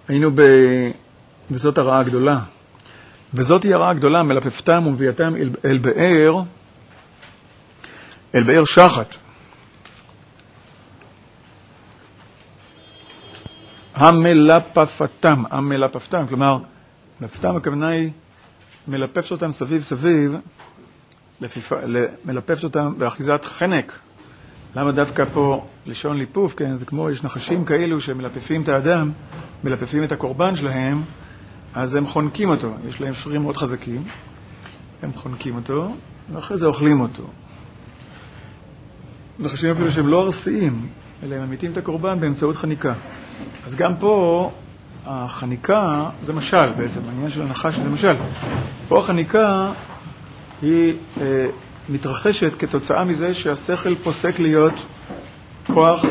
היינו וזאת הרעה הגדולה. וזאת היא הרעה הגדולה, מלפפתם ומביאתם אל באר שחת. המלפפתם, כלומר, מלפפתם הכוונה היא מלפפת אותם סביב סביב, מלפפת אותם באחיזת חנק. למה דווקא פה לשון ליפוף? כן, זה כמו יש נחשים כאלו שמלפפים את האדם, מלפפים את הקורבן שלהם, אז הם חונקים אותו. יש להם שרירים מאוד חזקים, הם חונקים אותו, ואחרי זה אוכלים אותו. נחשים אפילו שהם לא ארסיים, אלא הם ממיתים את הקורבן באמצעות חניקה. אז גם פה החניקה זה משל בעצם, העניין של הנחש זה משל. פה החניקה היא מתרחשת כתוצאה מזה שהשכל פוסק להיות כוח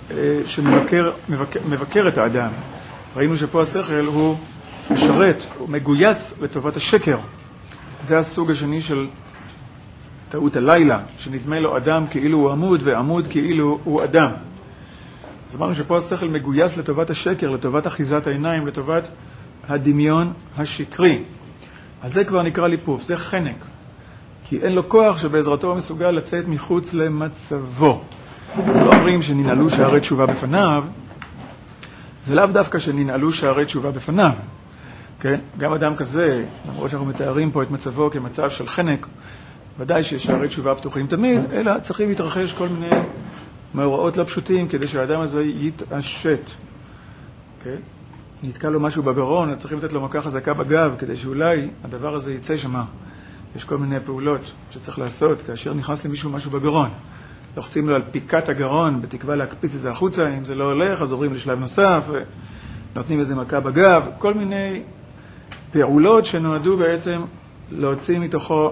שמבקר את האדם. ראינו שפה השכל הוא משרת, הוא מגויס לטובת השקר. זה הסוג השני של טעות הלילה, שנדמה לו אדם כאילו הוא עמוד ועמוד כאילו הוא אדם. אז אמרנו שפה השכל מגויס לטובת השקר, לטובת אחיזת העיניים, לטובת הדמיון השקרי. אז זה כבר נקרא ליפוף, זה חנק. כי אין לו כוח שבעזרתו הוא מסוגל לצאת מחוץ למצבו. זה לא אומרים שננעלו שערי תשובה בפניו, זה לאו דווקא שננעלו שערי תשובה בפניו. כן? גם אדם כזה, למרות שאנחנו מתארים פה את מצבו כמצב של חנק, ודאי ששערי תשובה פתוחים תמיד, אלא צריכים להתרחש כל מיני מאורעות לא פשוטים כדי שהאדם הזה יתעשת. כן? נתקע לו משהו בגרון, אז צריכים לתת לו מכה חזקה בגב, כדי שאולי הדבר הזה יצא שמה. יש כל מיני פעולות שצריך לעשות כאשר נכנס למישהו משהו בגרון. לוחצים לו על פיקת הגרון, בתקווה להקפיץ את זה החוצה, אם זה לא הולך, אז עוברים לשלב נוסף, ונותנים איזה מכה בגב, כל מיני פעולות שנועדו בעצם להוציא מתוכו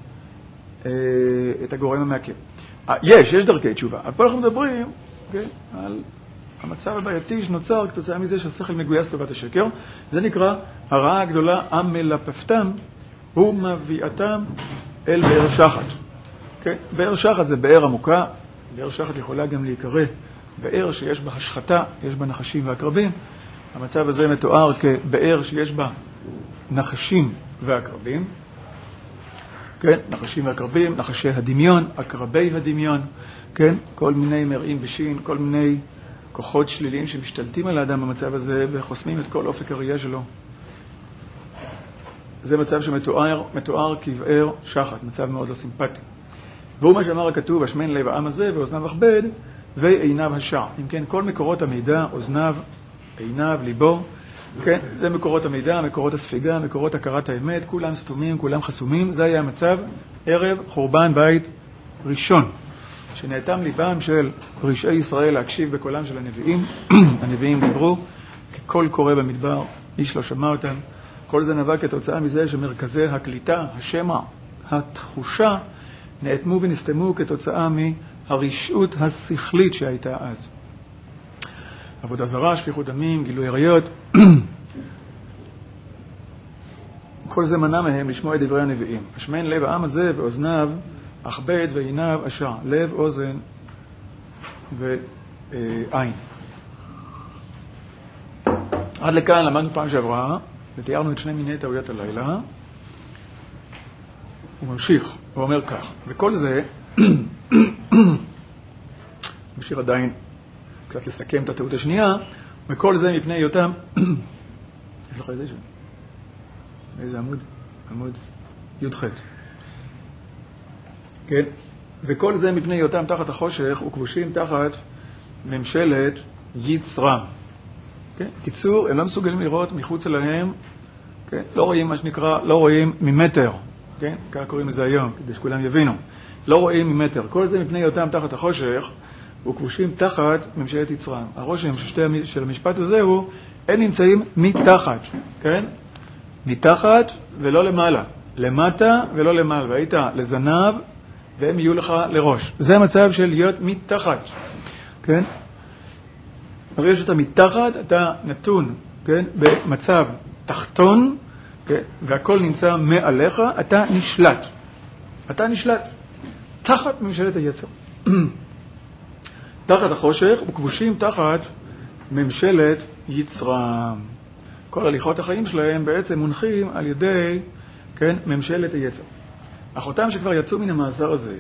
את הגורם המעכב. יש דרכי תשובה. אבל פה אנחנו מדברים על המצב הבעייתי שנוצר כתוצאה מזה שהשכל מגויס לטובת השקר. זה נקרא הרעה הגדולה, המלפפתם ומביאתם אל באר שחת. באר שחת זה באר עמוקה. באר שחת יכולה גם להיקרא באר שיש בה השחתה, יש בה נחשים ועקרבים. המצב הזה מתואר כבאר שיש בה נחשים ועקרבים. כן, נחשים ועקרבים, נחשי הדמיון, עקרבי הדמיון, כן, כל מיני מראים בשין, כל מיני כוחות שליליים שמשתלטים על האדם במצב הזה וחוסמים את כל אופק הראייה שלו. זה מצב שמתואר כבאר שחת, מצב מאוד לא סימפטי. והוא מה שאמר הכתוב, השמן לב העם הזה ואוזניו אכבד ועיניו השע. אם כן, כל מקורות המידע, אוזניו, עיניו, ליבו, כן, זה מקורות המידע, מקורות הספיגה, מקורות הכרת האמת, כולם סתומים, כולם חסומים. זה היה המצב ערב חורבן בית ראשון, שנאטם ליבם של רשעי ישראל להקשיב בקולם של הנביאים. הנביאים דיברו כקול קורא במדבר, איש לא שמע אותם. כל זה נבע כתוצאה מזה שמרכזי הקליטה, השמע, התחושה, נאטמו ונסתמו כתוצאה מהרשעות השכלית שהייתה אז. עבודה זרה, שפיכות דמים, גילוי עריות. כל זה מנע מהם לשמוע את דברי הנביאים. השמן לב העם הזה ואוזניו אכבד ועיניו השע. לב, אוזן ועין. עד לכאן למדנו פעם שעברה ותיארנו את שני מיני טעויות הלילה. הוא ממשיך, הוא אומר כך, וכל זה ממשיך עדיין קצת לסכם את הטעות השנייה, וכל זה מפני היותם, יש לך איזה שם? איזה עמוד? עמוד י"ח. כן? וכל זה מפני היותם תחת החושך וכבושים תחת ממשלת יצרם. כן? קיצור, הם לא מסוגלים לראות מחוץ אליהם, כן? לא רואים מה שנקרא, לא רואים ממטר. כן? ככה קוראים לזה היום, כדי שכולם יבינו. לא רואים ממטר. כל זה מפני היותם תחת החושך וכבושים תחת ממשלת יצרם. הרושם של המשפט הזה הוא, הם נמצאים מתחת, כן? מתחת ולא למעלה. למטה ולא למעלה. והיית לזנב והם יהיו לך לראש. זה המצב של להיות מתחת, כן? הרי שאתה מתחת, אתה נתון, כן? במצב תחתון, כן? והכל נמצא מעליך, אתה נשלט. אתה נשלט. תחת ממשלת היצר. תחת החושך וכבושים תחת ממשלת יצרם. כל הליכות החיים שלהם בעצם מונחים על ידי, כן, ממשלת היצר. אחותם שכבר יצאו מן המאסר הזה,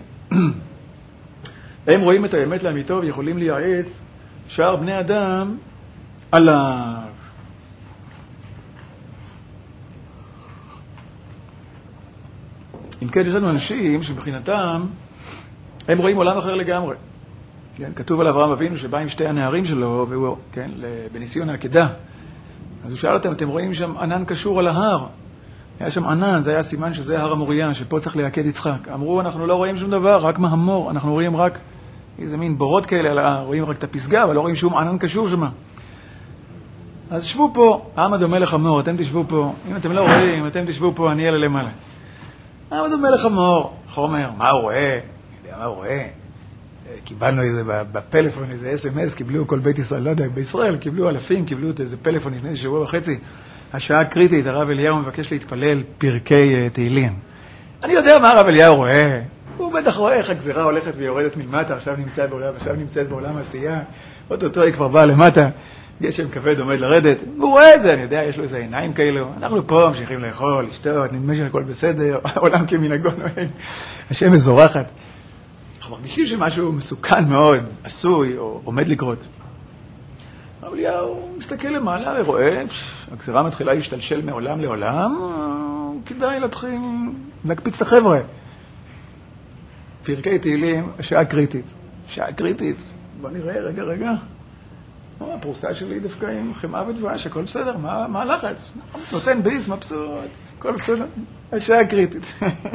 הם רואים את האמת לאמיתו ויכולים לייעץ שאר בני אדם עליו. אם כן, יש לנו אנשים שבחינתם הם רואים עולם אחר לגמרי. כן, כתוב על אברהם אבינו שבא עם שתי הנערים שלו, והוא, כן, בניסיון העקדה. אז הוא שאל אותם, אתם רואים שם ענן קשור על ההר? היה שם ענן, זה היה סימן שזה הר המוריה, שפה צריך להעקד יצחק. אמרו, אנחנו לא רואים שום דבר, רק מהמור, אנחנו רואים רק איזה מין בורות כאלה על ההר, רואים רק את הפסגה, אבל לא רואים שום ענן קשור שמה. אז שבו פה, העם הדומה לחמור, אתם תשבו פה, אם אתם לא רואים, אתם תשבו פה, אני אלה למעלה. העם הדומה לחמור, חומר, מה הוא רואה? מה הוא רואה? קיבלנו איזה בפלאפון, איזה SMS, קיבלו כל בית ישראל, לא יודע, בישראל קיבלו אלפים, קיבלו איזה פלאפון לפני שבוע וחצי, השעה קריטית, הרב אליהו מבקש להתפלל פרקי תהילים. אני יודע מה הרב אליהו רואה, הוא בטח רואה איך הגזירה הולכת ויורדת מלמטה, עכשיו נמצאת בעולם העשייה, אותו היא כבר באה למטה, גשם כבד עומד לרדת, והוא רואה את זה, אני יודע, יש לו איזה עיניים כאלו, אנחנו פה ממשיכים לאכול, לשתות, נדמה שהכל בסדר, העולם כמנהגו נוהג, השם מזורחת. אנחנו מרגישים שמשהו מסוכן מאוד, עשוי או עומד לקרות. הרב אליהו מסתכל למעלה ורואה, הגזירה מתחילה להשתלשל מעולם לעולם, כדאי להתחיל להקפיץ את החבר'ה. פרקי תהילים, שעה קריטית. שעה קריטית. בוא נראה, רגע. הפרוסה שלי דווקא עם חמאה ודבש, הכל בסדר, מה הלחץ? נותן ביס, מבסוט, הכל בסדר. השעה קריטית.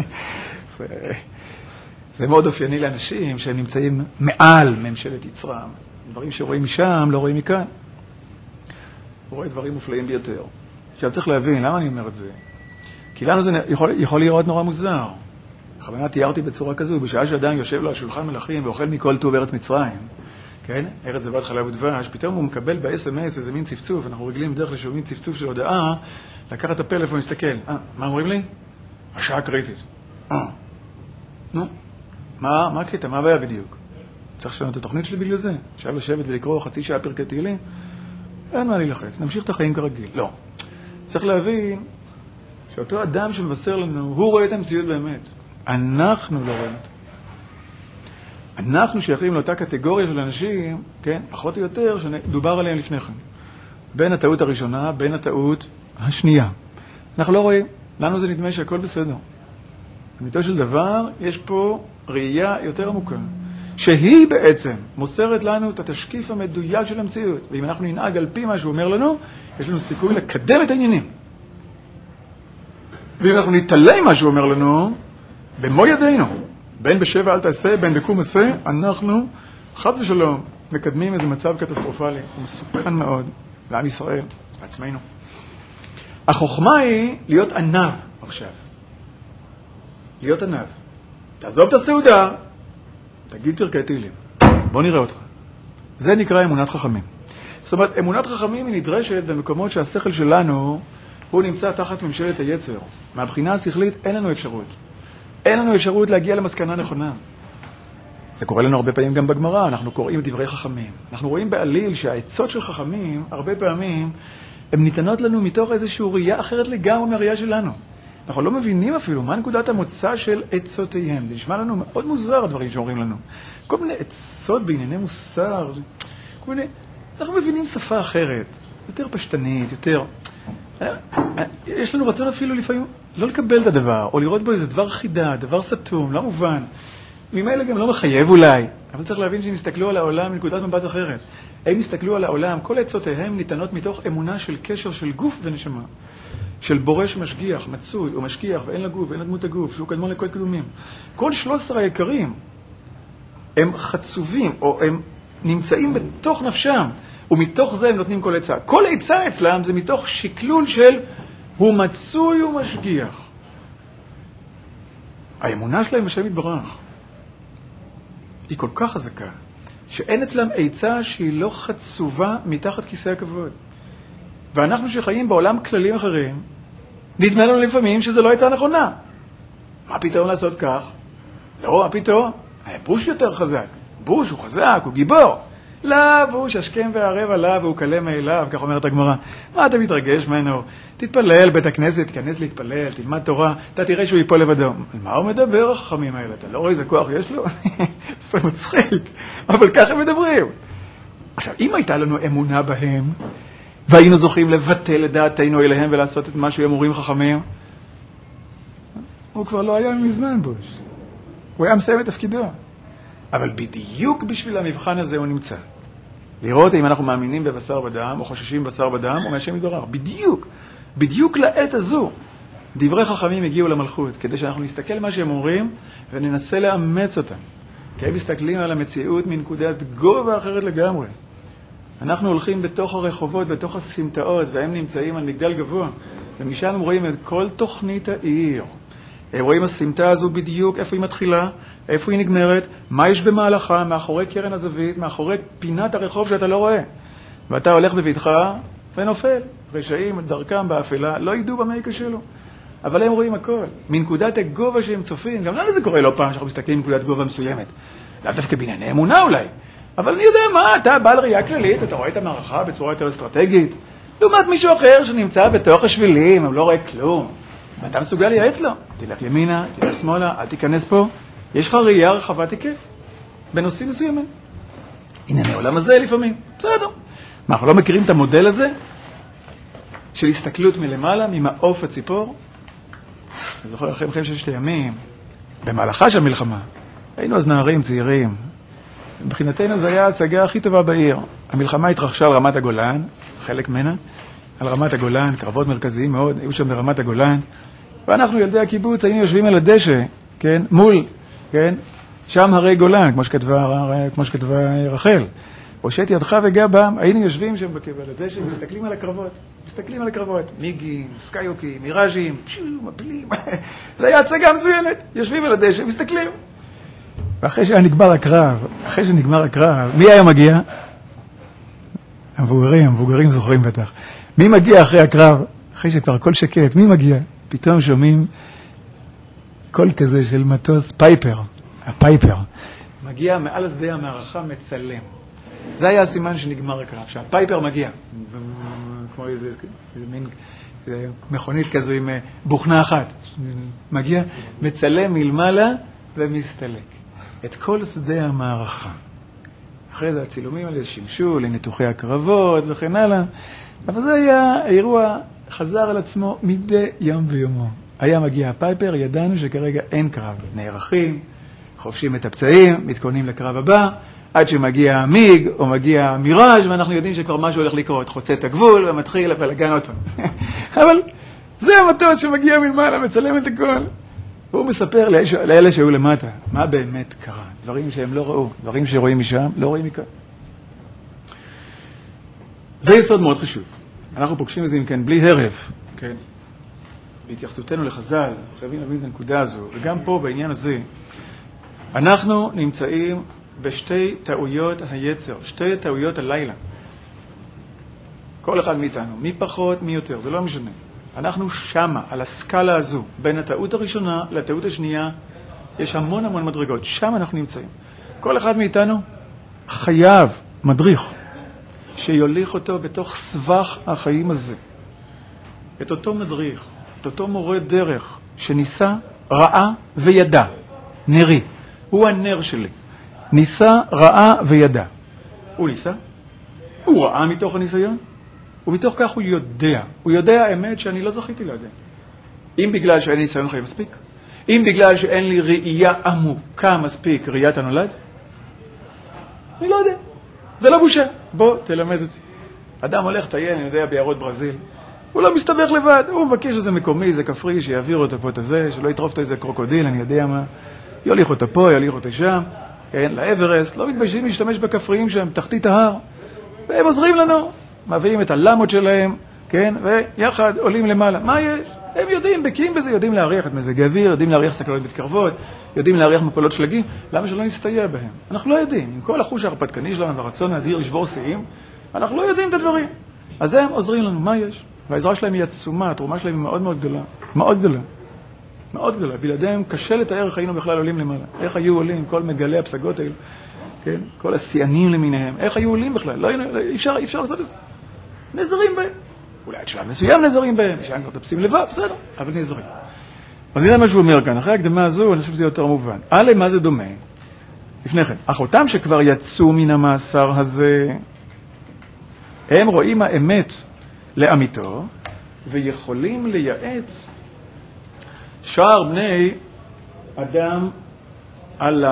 זה מאוד אופייני לאנשים שהם נמצאים מעל ממשלת יצרם. דברים שרואים משם, לא רואים מכאן. הוא רואה דברים מופלאים ביותר. עכשיו צריך להבין, למה אני אומר את זה? כי לנו זה יכול לראות נורא מוזר. בכוונה תיארתי בצורה כזו, בשעה שאדם יושב לו על שולחן מלכים ואוכל מכל טוב ארץ מצרים, כן? ארץ זבת חלב ודבש, פתאום הוא מקבל ב-SMS איזה מין צפצוף, אנחנו רגילים בדרך כלל מין צפצוף של הודעה, לקחת את הפלאפון ולהסתכל. מה אומרים לי? השעה קריטית. נו, מה הקטע? מה הבעיה בדיוק? צריך לשנות את התוכנית שלי בגלל זה? עכשיו לשבת ולקרוא חצי שעה פרקי תהילים? אין מה להילחץ, נמשיך את החיים כרגיל. לא. צריך להבין שאותו אדם שמבשר לנו, הוא רואה את המציאות באמת. אנחנו לא רואים את זה. אנחנו שייכים לאותה קטגוריה של אנשים, כן, פחות או יותר, שדובר עליהם לפני כן. בין הטעות הראשונה, בין הטעות השנייה. אנחנו לא רואים. לנו זה נדמה שהכל בסדר. במיתו של דבר, יש פה ראייה יותר עמוקה, שהיא בעצם מוסרת לנו את התשקיף המדויק של המציאות. ואם אנחנו ננהג על פי מה שהוא אומר לנו, יש לנו סיכוי לקדם את העניינים. ואם אנחנו נתעלם מה שהוא אומר לנו, במו ידינו, בין בשבע אל תעשה, בין בקום עשה, אנחנו, חס ושלום, מקדמים איזה מצב קטסטרופלי, מסוכן מאוד, לעם ישראל, לעצמנו. החוכמה היא להיות ענב עכשיו. להיות ענב. תעזוב את הסעודה, תגיד פרקי תהילים. בוא נראה אותך. זה נקרא אמונת חכמים. זאת אומרת, אמונת חכמים היא נדרשת במקומות שהשכל שלנו, הוא נמצא תחת ממשלת היצר. מהבחינה השכלית אין לנו אפשרות. אין לנו אפשרות להגיע למסקנה נכונה. זה קורה לנו הרבה פעמים גם בגמרא, אנחנו קוראים דברי חכמים. אנחנו רואים בעליל שהעצות של חכמים, הרבה פעמים, הן ניתנות לנו מתוך איזושהי ראייה אחרת לגמרי מהראייה שלנו. אנחנו לא מבינים אפילו מה נקודת המוצא של עצותיהם. זה נשמע לנו מאוד מוזר הדברים שאומרים לנו. כל מיני עצות בענייני מוסר, כל מיני... אנחנו מבינים שפה אחרת, יותר פשטנית, יותר... יש לנו רצון אפילו לפעמים לא לקבל את הדבר, או לראות בו איזה דבר חידה, דבר סתום, לא מובן. ממילא גם לא מחייב אולי, אבל צריך להבין שהם יסתכלו על העולם מנקודת מבט אחרת. הם יסתכלו על העולם, כל עצותיהם ניתנות מתוך אמונה של קשר של גוף ונשמה. של בורש משגיח, מצוי או משגיח, ואין לגוף, ואין לדמות הגוף, שהוא קדמון לכל קדומים. כל 13 היקרים הם חצובים, או הם נמצאים בתוך נפשם, ומתוך זה הם נותנים כל עצה. כל עצה אצלם זה מתוך שקלול של הוא מצוי ומשגיח. האמונה שלהם בשם יתברך היא כל כך חזקה, שאין אצלם עצה שהיא לא חצובה מתחת כיסא הכבוד. ואנחנו שחיים בעולם כללים אחרים, נדמה לנו לפעמים שזה לא הייתה נכונה. מה פתאום לעשות כך? לא, מה פתאום? היה בוש יותר חזק. בוש הוא חזק, הוא גיבור. לאו הוא ששכם וערב עליו והוא קלה מאליו, כך אומרת הגמרא. מה אתה מתרגש ממנו? תתפלל, בית הכנסת, תיכנס להתפלל, תלמד תורה, אתה תראה שהוא ייפול לבדו. מה הוא מדבר, החכמים האלה? אתה לא רואה איזה כוח יש לו? זה מצחיק, אבל ככה מדברים. עכשיו, אם הייתה לנו אמונה בהם, והיינו זוכים לבטל את דעתנו אליהם ולעשות את מה שהם אומרים חכמים, הוא כבר לא היה מזמן בוש. הוא היה מסיים את תפקידו. אבל בדיוק בשביל המבחן הזה הוא נמצא. לראות אם אנחנו מאמינים בבשר בדם, או חוששים בשר בדם, או מהשם יתברך. בדיוק לעת הזו, דברי חכמים הגיעו למלכות, כדי שאנחנו נסתכל מה שהם אומרים, וננסה לאמץ אותם. כי הם מסתכלים על המציאות מנקודת גובה אחרת לגמרי. אנחנו הולכים בתוך הרחובות, בתוך הסמטאות, והם נמצאים על מגדל גבוה, ומשם הם רואים את כל תוכנית העיר. הם רואים הסמטה הזו בדיוק, איפה היא מתחילה, איפה היא נגמרת, מה יש במהלכה, מאחורי קרן הזווית, מאחורי פינת הרחוב שאתה לא רואה. ואתה הולך בביתך ונופל. רשעים את דרכם באפלה, לא ידעו במה יקשלו. אבל הם רואים הכל. מנקודת הגובה שהם צופים, גם לנו זה קורה לא פעם שאנחנו מסתכלים מנקודת גובה מסוימת. לאו דווקא בענייני אמונה אולי. אבל אני יודע מה, אתה בעל ראייה כללית, אתה רואה את המערכה בצורה יותר אסטרטגית. לעומת מישהו אחר שנמצא בתוך השבילים, הוא לא רואה כלום. ואתה מסוגל לייעץ לו. תלך ימינה, תלך שמאלה, אל תיכנס פה. יש לך ראייה רחבת היקף בנושאים מסוימים. ענייני העולם הזה לפעמים. בסדר. מה, אנחנו לא מכירים את המודל הזה של הסתכלות מלמעלה, ממעוף הציפור? אני זוכר אחרי מלחמת ששת הימים, במהלכה של מלחמה, היינו אז נערים צעירים. מבחינתנו זו הייתה ההצגה הכי טובה בעיר. המלחמה התרחשה על רמת הגולן, חלק ממנה, על רמת הגולן, קרבות מרכזיים מאוד, היו שם ברמת הגולן, ואנחנו ילדי הקיבוץ היינו יושבים על הדשא, כן, מול, כן, שם הרי גולן, כמו שכתבה רחל. הושט ידך וגע בם, היינו יושבים שם על הדשא, מסתכלים על הקרבות, מיגים, סקיוקים, מיראז'ים, מפילים. זה היה הצגה מצוינת, יושבים על הדשא, מסתכלים. ואחרי שנגמר הקרב, מי היה מגיע? המבוגרים זוכרים בטח. מי מגיע אחרי הקרב? אחרי שכבר הכל שקט, מי מגיע? פתאום שומעים קול כזה של מטוס הפייפר. מגיע מעל השדה המערכה מצלם. זה היה הסימן שנגמר הקרב. שהפייפר מגיע. כמו איזה מין מכונית כזו עם בוכנה אחת. מגיע, מצלם מלמעלה ומסתלק. את כל שדה המערכה. אחרי זה הצילומים האלה שימשו לניתוחי הקרבות וכן הלאה. אבל זה היה האירוע חזר על עצמו מדי יום ויומו. היה מגיע הפייפר, ידענו שכרגע אין קרב. נערכים, חופשים את הפצעים, מתכוננים לקרב הבא, עד שמגיע המיג או מגיע מיראז' ואנחנו יודעים שכבר משהו הולך לקרות. חוצה את הגבול ומתחיל הבלגן עוד פעם. אבל זה המטוס שמגיע מלמעלה, מצלם את הכל. והוא מספר לאלה שהיו למטה, מה באמת קרה. דברים שהם לא ראו, דברים שרואים משם, לא רואים מכאן. זה יסוד מאוד חשוב. אנחנו פוגשים את זה, אם כן, בלי הרב, כן? בהתייחסותנו לחז"ל, חייבים להבין את הנקודה הזו. וגם פה, בעניין הזה, אנחנו נמצאים בשתי טעויות היצר, שתי טעויות הלילה. כל אחד מאיתנו, מי פחות, מי יותר, זה לא משנה. אנחנו שמה, על הסקאלה הזו, בין הטעות הראשונה לטעות השנייה, יש המון מדרגות. שם אנחנו נמצאים. כל אחד מאיתנו חייב מדריך שיוליך אותו בתוך סבך החיים הזה. את אותו מדריך, את אותו מורה דרך שניסה, ראה וידע. נרי. הוא הנר שלי. ניסה, ראה וידע. הוא ניסה? הוא ראה מתוך הניסיון? ומתוך כך הוא יודע. הוא יודע האמת שאני לא זכיתי לידע. אם בגלל שאין לי ניסיון חיים מספיק, אם בגלל שאין לי ראייה עמוקה מספיק, ראיית הנולד, אני לא יודע. זה לא בושה. בוא, תלמד אותי. אדם הולך טייל, אני יודע, ביערות ברזיל. הוא לא מסתבך לבד. הוא מבקש איזה מקומי, איזה כפרי, שיעביר אותו פה את הזה, שלא יטרוף אותו איזה קרוקודיל, אני יודע מה. יוליך אותו פה, יוליך אותו שם. כן, לאברסט. לא מתביישים להשתמש בכפריים שהם תחתית ההר. והם עוזרים לנו. מביאים את הלמות שלהם, כן, ויחד עולים למעלה. מה יש? הם יודעים, בקיאים בזה, יודעים להריח את מזג האוויר, יודעים להריח סכנות מתקרבות, יודעים להריח מפלות שלגים. למה שלא נסתייע בהם? אנחנו לא יודעים. עם כל החוש ההרפתקני שלנו והרצון האדיר לשבור שיאים, אנחנו לא יודעים את הדברים. אז הם עוזרים לנו, מה יש? והעזרה שלהם היא עצומה, התרומה שלהם היא מאוד גדולה. מאוד גדולה. בלעדיהם קשה לתאר איך היינו בכלל עולים למעלה. איך היו עולים כל מגלי הפסגות האלו. כן? כל השיאנים למיניהם, איך היו עולים בכלל? לא, אפשר לעשות את זה. נזרים בהם. אולי עד שלב מסוים נזרים בהם, שאין כבר תפסים לבד, בסדר, אבל נזרים. אז הנה מה שהוא אומר כאן, אחרי הקדמה הזו, אני חושב שזה יותר מובן. מה זה דומה? לפני כן, אחותם שכבר יצאו מן המאסר הזה, הם רואים האמת לאמיתו, ויכולים לייעץ שאר בני אדם על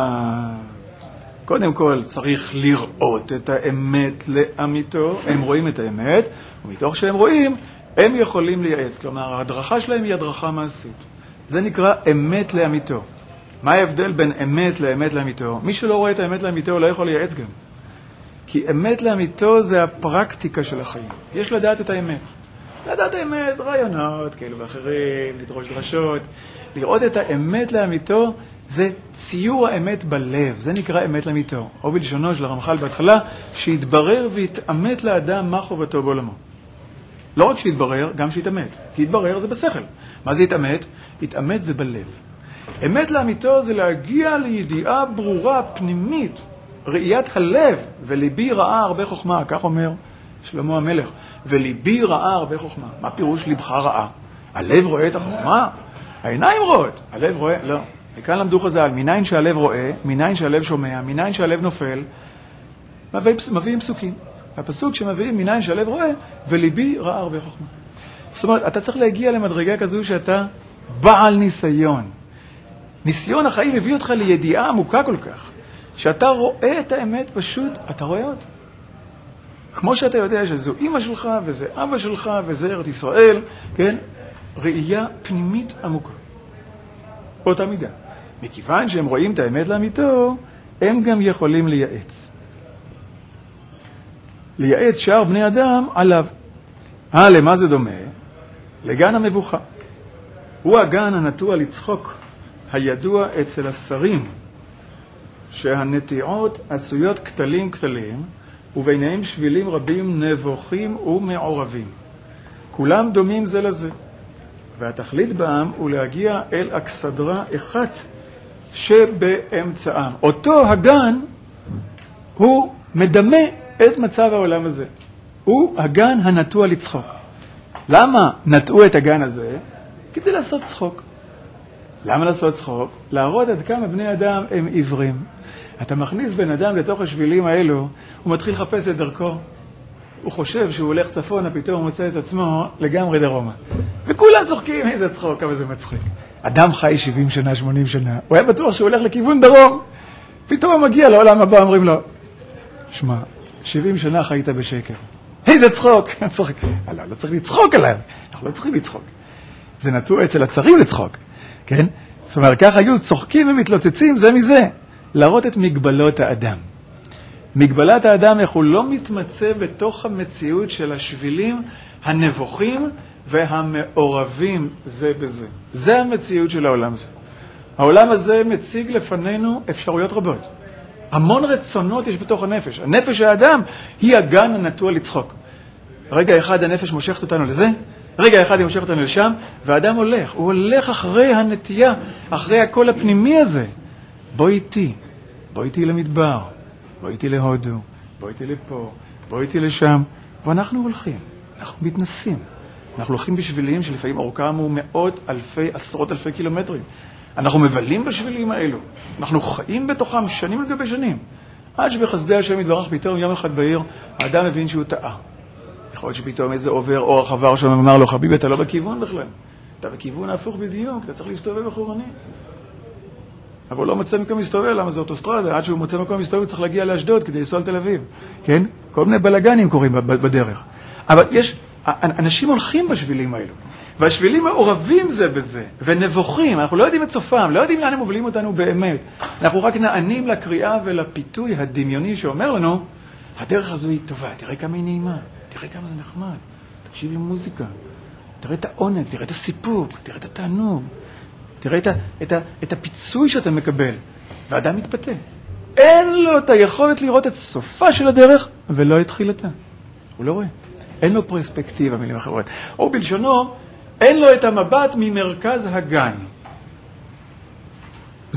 קודם כל צריך לראות את האמת לאמיתו, הם רואים את האמת, ומתוך שהם רואים, הם יכולים לייעץ. כלומר, ההדרכה שלהם היא הדרכה מעשית. זה נקרא אמת לאמיתו. מה ההבדל בין אמת לאמת לאמיתו? מי שלא רואה את האמת לאמיתו לא יכול לייעץ גם. כי אמת לאמיתו זה הפרקטיקה של החיים. יש לדעת את האמת. לדעת האמת, רעיונות, כאלו ואחרים, לדרוש דרשות. לראות את האמת לאמיתו זה ציור האמת בלב. זה נקרא אמת לאמיתו. או בלשונו של הרמח"ל בהתחלה, שיתברר ויתאמת לאדם מה חובתו בעולמו. לא רק שיתברר, גם שיתאמת. כי יתברר זה בשכל. מה זה יתאמת? יתאמת זה בלב. אמת לאמיתו זה להגיע לידיעה ברורה, פנימית, ראיית הלב, וליבי ראה הרבה חוכמה, כך אומר שלמה המלך, וליבי ראה הרבה חוכמה. מה פירוש לבך ראה? הלב רואה את החוכמה? העיניים רואות, הלב רואה, לא. וכאן למדו חז"ל, מניין שהלב רואה, מניין שהלב שומע, מניין שהלב נופל, מביאים פסוקים. הפסוק שמביאים מניין שהלב רואה, וליבי ראה הרבה חוכמה. זאת אומרת, אתה צריך להגיע למדרגה כזו שאתה בעל ניסיון. ניסיון החיים הביא אותך לידיעה עמוקה כל כך, שאתה רואה את האמת פשוט, אתה רואה אותה. כמו שאתה יודע שזו אמא שלך, וזה אבא שלך, וזה ארץ ישראל, כן? ראייה פנימית עמוקה. באותה מידה. מכיוון שהם רואים את האמת לאמיתו, הם גם יכולים לייעץ. לייעץ שאר בני אדם עליו. למה זה דומה? לגן המבוכה. הוא הגן הנטוע לצחוק, הידוע אצל השרים, שהנטיעות עשויות כתלים כתלים, וביניהם שבילים רבים נבוכים ומעורבים. כולם דומים זה לזה. והתכלית בעם הוא להגיע אל אכסדרה אחת שבאמצעם. אותו הגן הוא מדמה את מצב העולם הזה. הוא הגן הנטוע לצחוק. למה נטעו את הגן הזה? כדי לעשות צחוק. למה לעשות צחוק? להראות עד כמה בני אדם הם עיוורים. אתה מכניס בן אדם לתוך השבילים האלו, הוא מתחיל לחפש את דרכו. הוא חושב שהוא הולך צפונה, פתאום הוא מוצא את עצמו לגמרי דרומה. וכולם צוחקים, איזה צחוק, אבל זה מצחיק. אדם חי 70 שנה, 80 שנה, הוא היה בטוח שהוא הולך לכיוון דרום. פתאום הוא מגיע לעולם הבא, אומרים לו, שמע, 70 שנה חיית בשקר. איזה צחוק. לא צריך לצחוק עליו. אנחנו לא צריכים לצחוק. זה נטוע אצל הצרים לצחוק. כן? זאת אומרת, כך היו צוחקים ומתלוצצים זה מזה. להראות את מגבלות האדם. מגבלת האדם, איך הוא לא מתמצא בתוך המציאות של השבילים הנבוכים והמעורבים זה בזה. זה המציאות של העולם הזה. העולם הזה מציג לפנינו אפשרויות רבות. המון רצונות יש בתוך הנפש. הנפש האדם היא הגן הנטוע לצחוק. רגע אחד הנפש מושכת אותנו לזה, רגע אחד היא מושכת אותנו לשם, והאדם הולך. הוא הולך אחרי הנטייה, אחרי הקול הפנימי הזה. בוא איתי למדבר, בוא איתי להודו, בוא איתי לפה, בוא איתי לשם. ואנחנו הולכים, אנחנו מתנסים. אנחנו הולכים בשבילים שלפעמים אורכם הוא מאות אלפי, עשרות אלפי קילומטרים. אנחנו מבלים בשבילים האלו. אנחנו חיים בתוכם שנים לגבי שנים. עד שבחסדי השם יתברך פתאום יום אחד בעיר, האדם מבין שהוא טעה. יכול להיות שפתאום איזה עובר אורח עבר שם ואמר לו, חביבי, אתה לא בכיוון בכלל. אתה בכיוון ההפוך בדיוק, אתה צריך להסתובב אחורני. אבל הוא לא מוצא מקום להסתובב, למה זה אוטוסטרדה? עד שהוא מוצא מקום להסתובב, צריך להגיע לאשדוד כדי לנסוע לתל אביב. כן? כל מיני בלגנים קורים בדרך. אבל יש, אנשים הולכים בשבילים האלו. והשבילים מעורבים זה בזה, ונבוכים, אנחנו לא יודעים את סופם, לא יודעים לאן הם מובילים אותנו באמת. אנחנו רק נענים לקריאה ולפיתוי הדמיוני שאומר לנו, הדרך הזו היא טובה, תראה כמה היא נעימה, תראה כמה זה נחמד, תקשיב למוזיקה, תראה את העונג, תראה את הסיפוק, תראה את התענוג, תראה את הפיצוי שאתה מקבל, והאדם מתפתה. אין לו את היכולת לראות את סופה של הדרך, ולא את תחילתה. הוא לא רואה. אין לו פרספקטיבה, מילים אחרות. או בלשונו, אין לו את המבט ממרכז הגן.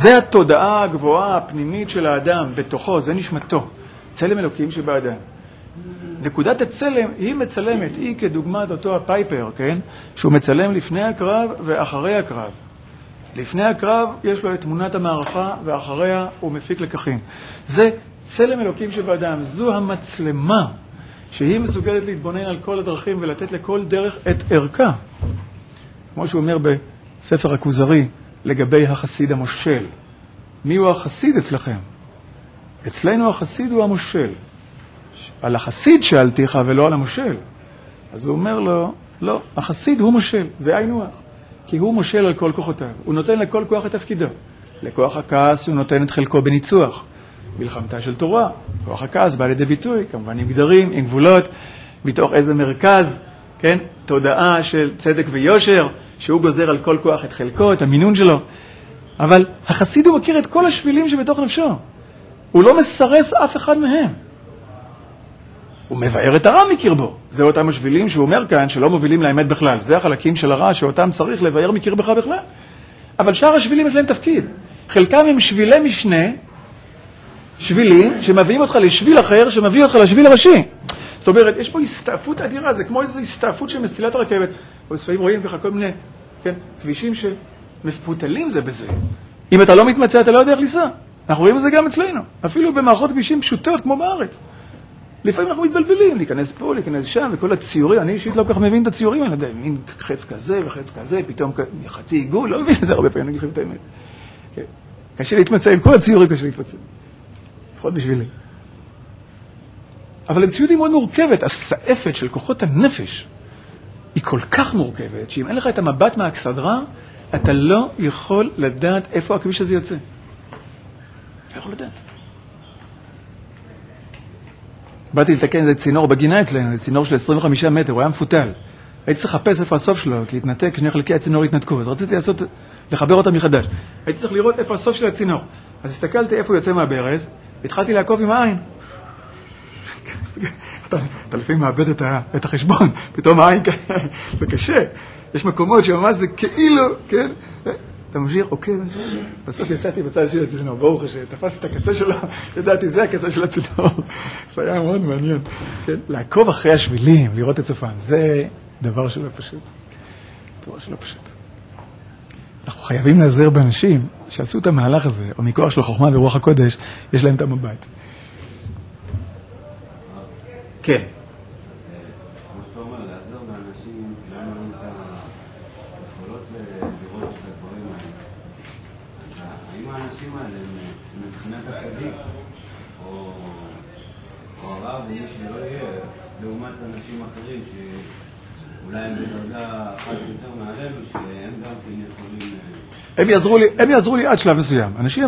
זה התודעה הגבוהה הפנימית של האדם, בתוכו, זה נשמתו. צלם אלוקים שבאדם. נקודת הצלם היא מצלמת, היא כדוגמת אותו הפייפר, כן? שהוא מצלם לפני הקרב ואחרי הקרב. לפני הקרב יש לו את תמונת המערכה, ואחריה הוא מפיק לקחים. זה צלם אלוקים שבאדם, זו המצלמה, שהיא מסוגלת להתבונן על כל הדרכים ולתת לכל דרך את ערכה. כמו שהוא אומר בספר הכוזרי, לגבי החסיד המושל. מי הוא החסיד אצלכם? אצלנו החסיד הוא המושל. על החסיד שאלתיך ולא על המושל. אז הוא אומר לו, לא, החסיד הוא מושל, זה היינו הך. כי הוא מושל על כל כוחותיו. הוא נותן לכל כוח את תפקידו. לכוח הכעס הוא נותן את חלקו בניצוח. מלחמתה של תורה. כוח הכעס בא לידי ביטוי, כמובן עם גדרים, עם גבולות, מתוך איזה מרכז, כן? תודעה של צדק ויושר, שהוא גוזר על כל כוח את חלקו, את המינון שלו. אבל החסיד הוא מכיר את כל השבילים שבתוך נפשו. הוא לא מסרס אף אחד מהם. הוא מבאר את הרע מקרבו. זה אותם השבילים שהוא אומר כאן שלא מובילים לאמת בכלל. זה החלקים של הרע שאותם צריך לבאר מקרבך בכלל. אבל שאר השבילים יש להם תפקיד. חלקם הם שבילי משנה, שבילים שמביאים אותך לשביל אחר, שמביא אותך לשביל הראשי. זאת אומרת, יש פה הסתעפות אדירה, זה כמו איזו הסתעפות של מסילת הרכבת. בספרים רואים ככה כל מיני, כן, כבישים שמפותלים זה בזה. אם אתה לא מתמצא, אתה לא יודע איך לנסוע. אנחנו רואים את זה גם אצלנו. אפילו במערכות כבישים פשוטות כמו בארץ. לפעמים אנחנו מתבלבלים, להיכנס פה, להיכנס שם, וכל הציורים, אני אישית לא כל כך מבין את הציורים, אני יודע, מין חץ כזה וחץ כזה, פתאום חצי עיגול, לא מבין את זה הרבה פעמים, אני אגיד את האמת. קשה להתמצא עם כל הציורים, קשה להתמצא. לפחות בשבילי. אבל המציאות היא מאוד מורכבת, הסעפת של כוחות הנפש היא כל כך מורכבת, שאם אין לך את המבט מהאכסדרה, אתה לא יכול לדעת איפה הכביש הזה יוצא. לא יכול לדעת. באתי לתקן איזה צינור בגינה אצלנו, זה צינור של 25 מטר, הוא היה מפותל. הייתי צריך לחפש איפה הסוף שלו, כי התנתק, שני חלקי הצינור התנתקו, אז רציתי לחבר אותם מחדש. הייתי צריך לראות איפה הסוף של הצינור. אז הסתכלתי איפה הוא יוצא מהברז, והתחלתי לעקוב עם העין. אתה לפעמים מאבד את החשבון, פתאום העין, זה קשה. יש מקומות שממש זה כאילו, כן? אתה ממשיך, אוקיי, בסוף יצאתי בצד של הצינור, ברוך השם, תפסתי את הקצה שלו, ידעתי, זה הקצה של הצינור. זה היה מאוד מעניין. לעקוב אחרי השבילים, לראות את סופם, זה דבר שלא פשוט. דבר שלא פשוט. אנחנו חייבים לעזר באנשים שעשו את המהלך הזה, או מכוח של חוכמה ורוח הקודש, יש להם את המבט. כן. ומי שלא יהיה, לעומת אנשים אחרים שאולי הם בדרגה אחת יותר מעלינו, שהם גם כן יכולים... הם יעזרו לי עד שלב מסוים. אנשים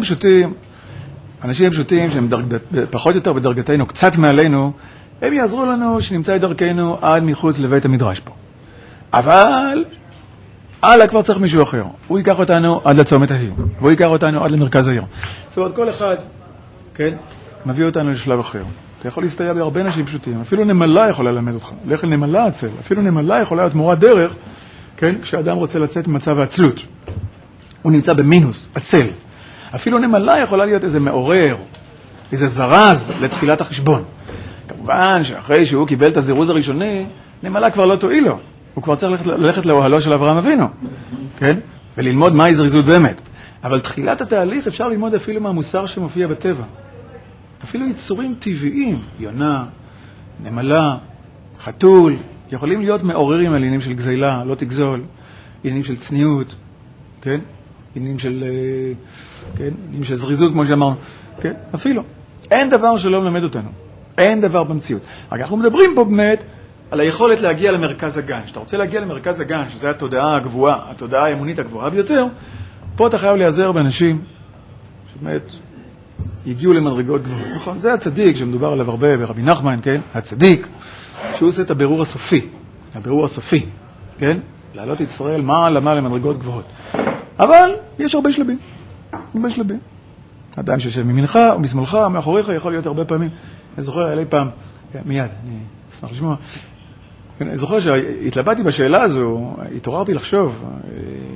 פשוטים שהם פחות יותר בדרגתנו, קצת מעלינו, הם יעזרו לנו שנמצא את דרכנו עד מחוץ לבית המדרש פה. אבל הלאה כבר צריך מישהו אחר. הוא ייקח אותנו עד לצומת העיר, והוא ייקח אותנו עד למרכז העיר. זאת אומרת, כל אחד, כן, מביא אותנו לשלב אחר. אתה יכול להסתייע בהרבה אנשים פשוטים. אפילו נמלה יכולה ללמד אותך. לך לנמלה הצל. אפילו נמלה יכולה להיות מורה דרך, כן, כשאדם רוצה לצאת ממצב העצלות. הוא נמצא במינוס, עצל. אפילו נמלה יכולה להיות איזה מעורר, איזה זרז לתחילת החשבון. כמובן שאחרי שהוא קיבל את הזירוז הראשוני, נמלה כבר לא תועיל לו. הוא כבר צריך ללכת לאוהלו של אברהם אבינו, כן? וללמוד מהי זריזות באמת. אבל תחילת התהליך אפשר ללמוד אפילו מהמוסר שמופיע בטבע. אפילו יצורים טבעיים, יונה, נמלה, חתול, יכולים להיות מעוררים על עניינים של גזילה, לא תגזול, עניינים של צניעות, כן? עניינים של, כן? עניינים של זריזות, כמו שאמרנו, כן? אפילו. אין דבר שלא מלמד אותנו. אין דבר במציאות. רק אנחנו מדברים פה באמת על היכולת להגיע למרכז הגן. כשאתה רוצה להגיע למרכז הגן, שזה התודעה הגבוהה, התודעה האמונית הגבוהה ביותר, פה אתה חייב להיעזר באנשים שבאמת הגיעו למדרגות גבוהות. נכון, זה הצדיק שמדובר עליו הרבה ברבי נחמן, כן? הצדיק, שהוא עושה את הבירור הסופי. הבירור הסופי, כן? לעלות את ישראל מעלה למדרגות גבוהות. אבל יש הרבה שלבים. הרבה שלבים. אדם שיושב מימינך או משמאלך או מאחוריך יכול להיות הרבה פעמים. אני זוכר, היה לי פעם, מיד, אני אשמח לשמוע. אני זוכר שהתלבטתי בשאלה הזו, התעוררתי לחשוב,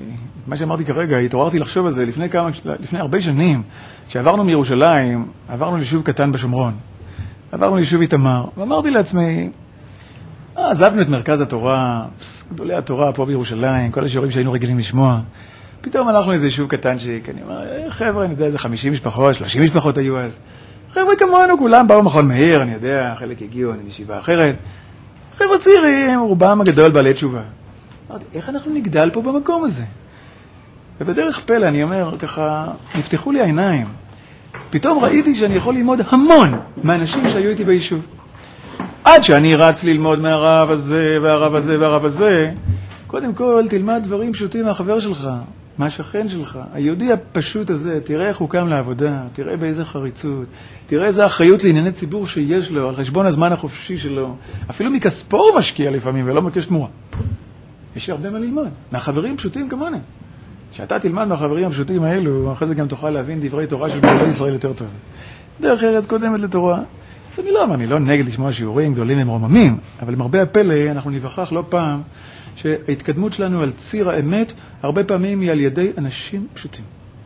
מה שאמרתי כרגע, התעוררתי לחשוב על זה לפני הרבה שנים, כשעברנו מירושלים, עברנו ליישוב קטן בשומרון, עברנו ליישוב איתמר, ואמרתי לעצמי, עזבנו את מרכז התורה, גדולי התורה פה בירושלים, כל השיעורים שהיינו רגילים לשמוע, פתאום הלכנו לאיזה יישוב קטנצ'יק, אני אומר, חבר'ה, אני יודע, איזה 50 משפחות, 30 משפחות היו אז, חבר'ה כמונו, כולם באו מכון מאיר, אני יודע, חלק הגיעו, אני בישיבה אחרת, חבר'ה צעירים, רובם הגדול בעלי תשובה. אמרתי, איך אנחנו נגדל פה במקום הזה? ובדרך פלא, אני אומר, ככה, נפתחו לי העיניים. פתאום ראיתי שאני יכול ללמוד המון מהאנשים שהיו איתי ביישוב. עד שאני רץ ללמוד מהרב הזה, והרב הזה, והרב הזה, קודם כל, תלמד דברים פשוטים מהחבר שלך, מהשכן שלך. היהודי הפשוט הזה, תראה איך הוא קם לעבודה, תראה באיזה חריצות, תראה איזה אחריות לענייני ציבור שיש לו, על חשבון הזמן החופשי שלו. אפילו מכספו הוא משקיע לפעמים, ולא מבקש תמורה. יש הרבה מה ללמוד, מהחברים פשוטים כמוני. כשאתה תלמד מהחברים הפשוטים האלו, אחרי זה גם תוכל להבין דברי תורה של גדולי ישראל יותר טוב. דרך ארץ קודמת לתורה. אז אני לא נגד לשמוע שיעורים גדולים הם רוממים, אבל למרבה הפלא אנחנו נבחח לא פעם שההתקדמות שלנו על ציר האמת הרבה פעמים היא על ידי אנשים פשוטים.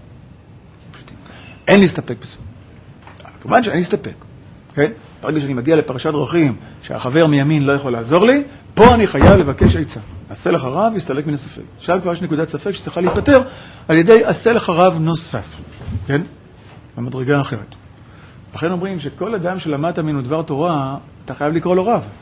אין להסתפק בזה. כמובן שאני אסתפק. כן? ברגע שאני מגיע לפרשת דרכים שהחבר מימין לא יכול לעזור לי, פה אני חייב לבקש עצה. עשה לך רב, יסתלק מן הספק. עכשיו כבר יש נקודת ספק שצריכה להיפטר על ידי עשה לך רב נוסף. כן? במדרגה אחרת. לכן אומרים שכל אדם שלמד ממנו דבר תורה, אתה חייב לקרוא לו רב.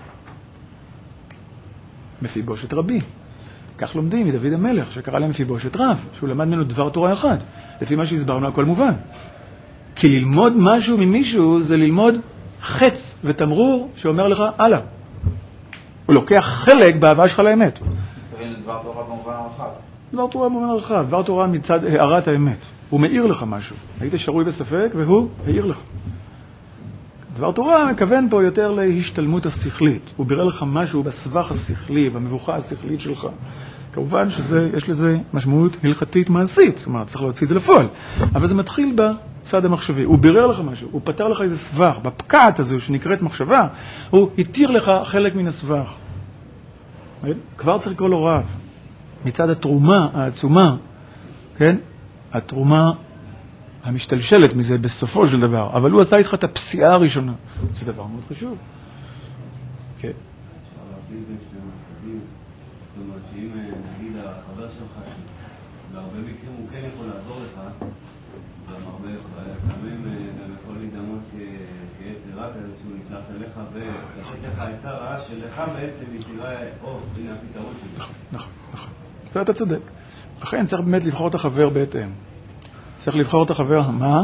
מפיבושת רבי. כך לומדים מדוד המלך, שקרא להם מפיבושת רב, שהוא למד ממנו דבר תורה אחד. לפי מה שהסברנו, הכל מובן. כי ללמוד משהו ממישהו זה ללמוד חץ ותמרור שאומר לך, הלאה. הוא לוקח חלק באהבה שלך לאמת. דבר תורה במובן הרחב. דבר תורה במובן הרחב, דבר תורה מצד הערת האמת. הוא מאיר לך משהו. היית שרוי בספק והוא העיר לך. דבר תורה מכוון פה יותר להשתלמות השכלית. הוא בירר לך משהו בסבך השכלי, במבוכה השכלית שלך. כמובן שיש לזה משמעות הלכתית מעשית. זאת אומרת, צריך להוציא את זה לפועל. אבל זה מתחיל בצד המחשבי. הוא בירר לך משהו, הוא פתר לך איזה סבך. בפקעת הזו שנקראת מחשבה, הוא התיר לך חלק מן הסבך. כבר צריך לקרוא לו רב. מצד התרומה העצומה, כן? התרומה המשתלשלת מזה בסופו של דבר, אבל הוא עשה איתך את הפסיעה הראשונה. זה דבר מאוד חשוב. כן. אפשר להבדיל בין שני מצבים, זאת אומרת שאם נגיד החבר שלך, בהרבה מקרים הוא כן יכול לעזור לך, גם הרבה פעמים גם יכול להידמות כעצר רק איזשהו נשלח אליך ולתת לך עצה רעה שלך בעצם היא תראה, הנה הפתרון שלי. נכון. זה אתה צודק. לכן צריך באמת לבחור את החבר בהתאם. צריך לבחור את החבר, מה?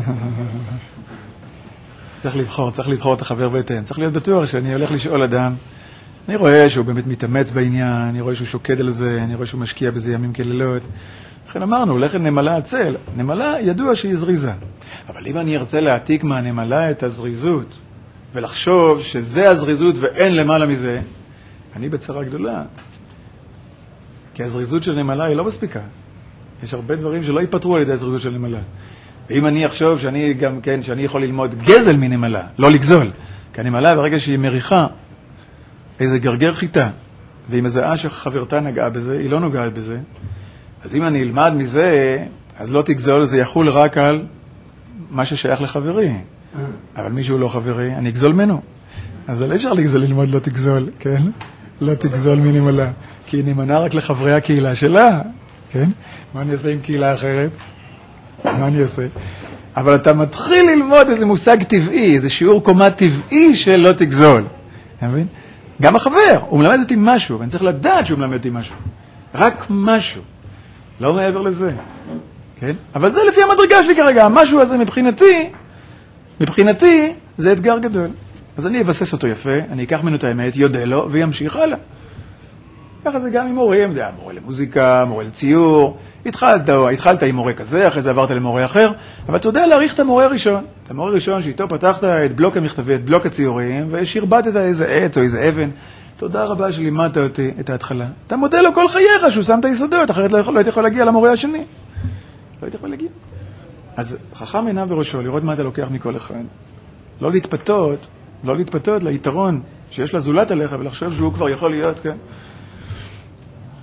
צריך לבחור את החבר בהתאם. צריך להיות בטוח שאני הולך לשאול אדם. אני רואה שהוא באמת מתאמץ בעניין, אני רואה שהוא שוקד על זה, אני רואה שהוא משקיע בזה ימים כלילות. לכן אמרנו, לכן נמלה הצל. נמלה ידוע שהיא זריזה. אבל אם אני ארצה להעתיק מהנמלה את הזריזות, ולחשוב שזה הזריזות ואין למעלה מזה, אני בצרה גדולה. כי הזריזות של נמלה היא לא מספיקה. יש הרבה דברים שלא ייפטרו על ידי הזריזות של נמלה. ואם אני אחשוב שאני גם כן, שאני יכול ללמוד גזל מנמלה, לא לגזול. כי הנמלה ברגע שהיא מריחה איזה גרגר חיטה, והיא מזהה שחברתה נגעה בזה, היא לא נוגעת בזה, אז אם אני אלמד מזה, אז לא תגזול, זה יחול רק על מה ששייך לחברי. אבל מישהו לא חברי, אני אגזול ממנו. אז לא אפשר לגזול ללמוד לא תגזול, כן? לא תגזול מנמלה. כי היא נמנה רק לחברי הקהילה שלה, כן? מה אני אעשה עם קהילה אחרת? מה אני אעשה? אבל אתה מתחיל ללמוד איזה מושג טבעי, איזה שיעור קומה טבעי של לא תגזול. אתה מבין? גם החבר, הוא מלמד אותי משהו, ואני צריך לדעת שהוא מלמד אותי משהו. רק משהו. לא מעבר לזה. כן? אבל זה לפי המדרגה שלי כרגע. המשהו הזה מבחינתי, זה אתגר גדול. אז אני אבסס אותו יפה, אני אקח ממנו את האמת, יודע לו, וימשיך הלאה. ככה זה גם עם מורים, מורה למוזיקה, מורה לציור. התחלת עם מורה כזה, אחרי זה עברת למורה אחר, אבל אתה יודע להעריך את המורה הראשון. את המורה הראשון שאיתו פתחת את בלוק המכתבי, את בלוק הציורים, ושרבטת איזה עץ או איזה אבן. תודה רבה שלימדת אותי את ההתחלה. אתה מודה לו כל חייך שהוא שם את היסודות, אחרת לא הייתי יכול להגיע למורה השני. לא הייתי יכול להגיע. אז חכם עיניו בראשו, לראות מה אתה לוקח מכל אחד. לא להתפתות ליתרון שיש לזולת עליך, ולחשוב שהוא כבר יכול להיות, כן?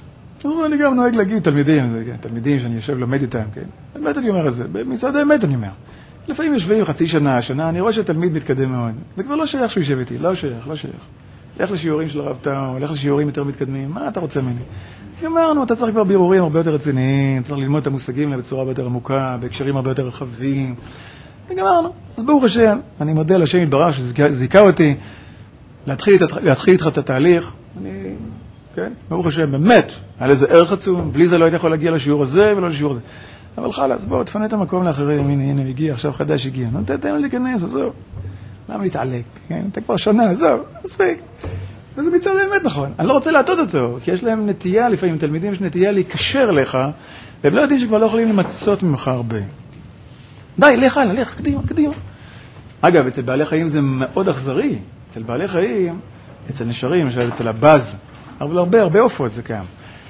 אני גם נוהג להגיד תלמידים שאני יושב לומד איתם, כן? באמת אני אומר את זה, מצד האמת אני אומר. לפעמים יושבים חצי שנה, אני רואה שתלמיד מתקדם מאוד. זה כבר לא שייך שהוא יושב איתי, לא שייך. לך לשיעורים של הרב טאו, לך לשיעורים יותר מתקדמים, מה אתה רוצה ממני? אמרנו, אתה צריך כבר בירורים הרבה יותר רציניים, צריך ללמוד את המושגים בצורה הרבה יותר עמוקה, בהקשרים הרבה יותר רחבים. וגמרנו. אז ברוך השם, אני מודה לשם יתברך שזיכה אותי להתחיל איתך את התהליך. כן? ברוך השם, באמת, היה לזה ערך עצום, בלי זה לא הייתי יכול להגיע לשיעור הזה ולא לשיעור הזה. אבל חלאס, בואו, תפנה את המקום לאחרים, הנה, הגיע, עכשיו חדש הגיע. תן לו להיכנס, אז זהו. למה להתעלק? כן? אתה כבר שנה, זהו, מספיק. וזה מצד באמת נכון. אני לא רוצה להטות אותו, כי יש להם נטייה, לפעמים תלמידים יש נטייה להיקשר לך, והם לא יודעים שכבר לא יכולים למצות ממך הרבה. די, לך הלאה, לך, קדימה. אגב, אצל בעלי חיים זה מאוד אכזרי. אצל בעלי חיים, אצל נשרים, אצל הבאז, אבל הרבה עופות זה קיים.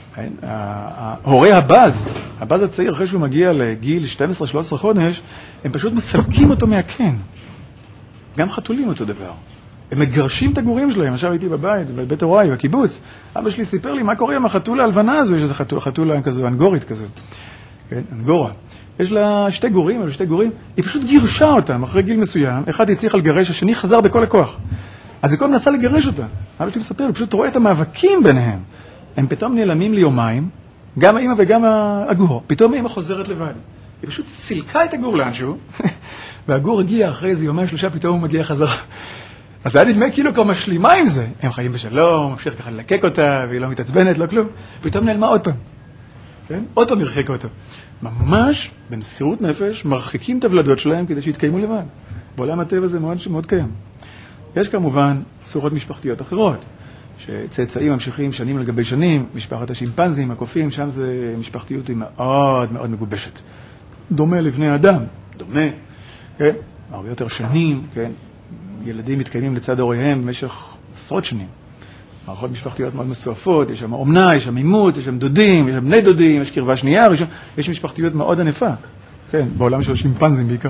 הורי הבאז הצעיר, אחרי שהוא מגיע לגיל 12-13 חודש, הם פשוט מסלקים אותו מהקן. גם חתולים אותו דבר. הם מגרשים את הגורים שלהם. עכשיו הייתי בבית הוריי, בקיבוץ. אבא שלי סיפר לי מה קורה עם החתולה הלבנה הזו, יש איזו חתולה כזו, אנגורית כזו. כן, אנגורה. יש לה שתי גורים, היא פשוט גירשה אותם אחרי גיל מסוים. אחד הצליח לגרש, השני חזר בכל הכוח. אז היא כל מנסה לגרש אותה. אבא שלי מספר, הוא פשוט רואה את המאבקים ביניהם. הם פתאום נעלמים ליומיים, גם האמא וגם הגור. פתאום האמא חוזרת לבד. היא פשוט סילקה את הגור לאנשהו, והגור הגיע אחרי איזה יומיים שלושה, פתאום הוא מגיע חזרה. אז זה היה נדמה כאילו כבר משלימה עם זה. הם חיים בשלום, ממשיך ככה ללקק אותה, והיא לא מתעצבנת, לא כלום. פתאום נעלמה עוד פעם. כן? עוד פעם הרחיקה אותו. ממש, במסירות נפש, מרחיקים את הוולדות שלהם כדי שיתקיימו לבד. בעולם הטבע זה מאוד קיים. יש כמובן צורות משפחתיות אחרות, שצאצאים ממשיכים שנים על גבי שנים, משפחת השימפנזים, הקופים, שם זה משפחתיות היא מאוד מאוד מגובשת. דומה לבני אדם, דומה, כן? הרבה יותר שנים, כן? ילדים מתקיימים לצד הוריהם במשך עשרות שנים. מערכות משפחתיות מאוד מסועפות, יש שם אומנה, יש שם אימוץ, יש שם דודים, יש שם בני דודים, יש קרבה שנייה, יש משפחתיות מאוד ענפה, כן? בעולם של השימפנזים בעיקר.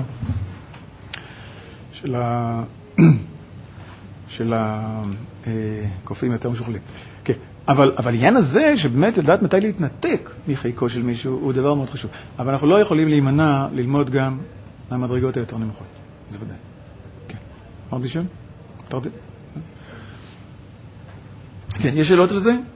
של הקופים יותר משוכלים. כן. אבל העניין הזה, שבאמת לדעת מתי להתנתק מחיקו של מישהו, הוא דבר מאוד חשוב. אבל אנחנו לא יכולים להימנע ללמוד גם מהמדרגות היותר נמוכות. זה ודאי. כן. עוד לשאול? כן, יש שאלות על זה?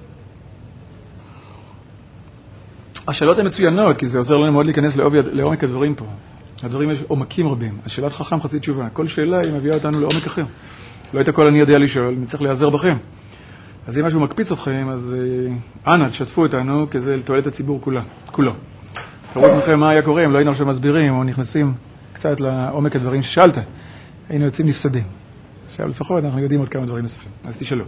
השאלות הן מצוינות, כי זה עוזר לנו מאוד להיכנס לעומק הדברים פה. הדברים יש עומקים רבים. השאלת חכם חצי תשובה. כל שאלה היא מביאה אותנו לעומק אחר. לא את הכל אני יודע לשאול, אני צריך להיעזר בכם. אז אם משהו מקפיץ אתכם, אז אנא, תשתפו אותנו, כי זה לתועלת הציבור כולו. תראו לכם מה היה קורה, אם לא היינו עכשיו מסבירים, או נכנסים קצת לעומק הדברים ששאלת, היינו יוצאים נפסדים. עכשיו לפחות אנחנו יודעים עוד כמה דברים נוספים. אז תשאלו.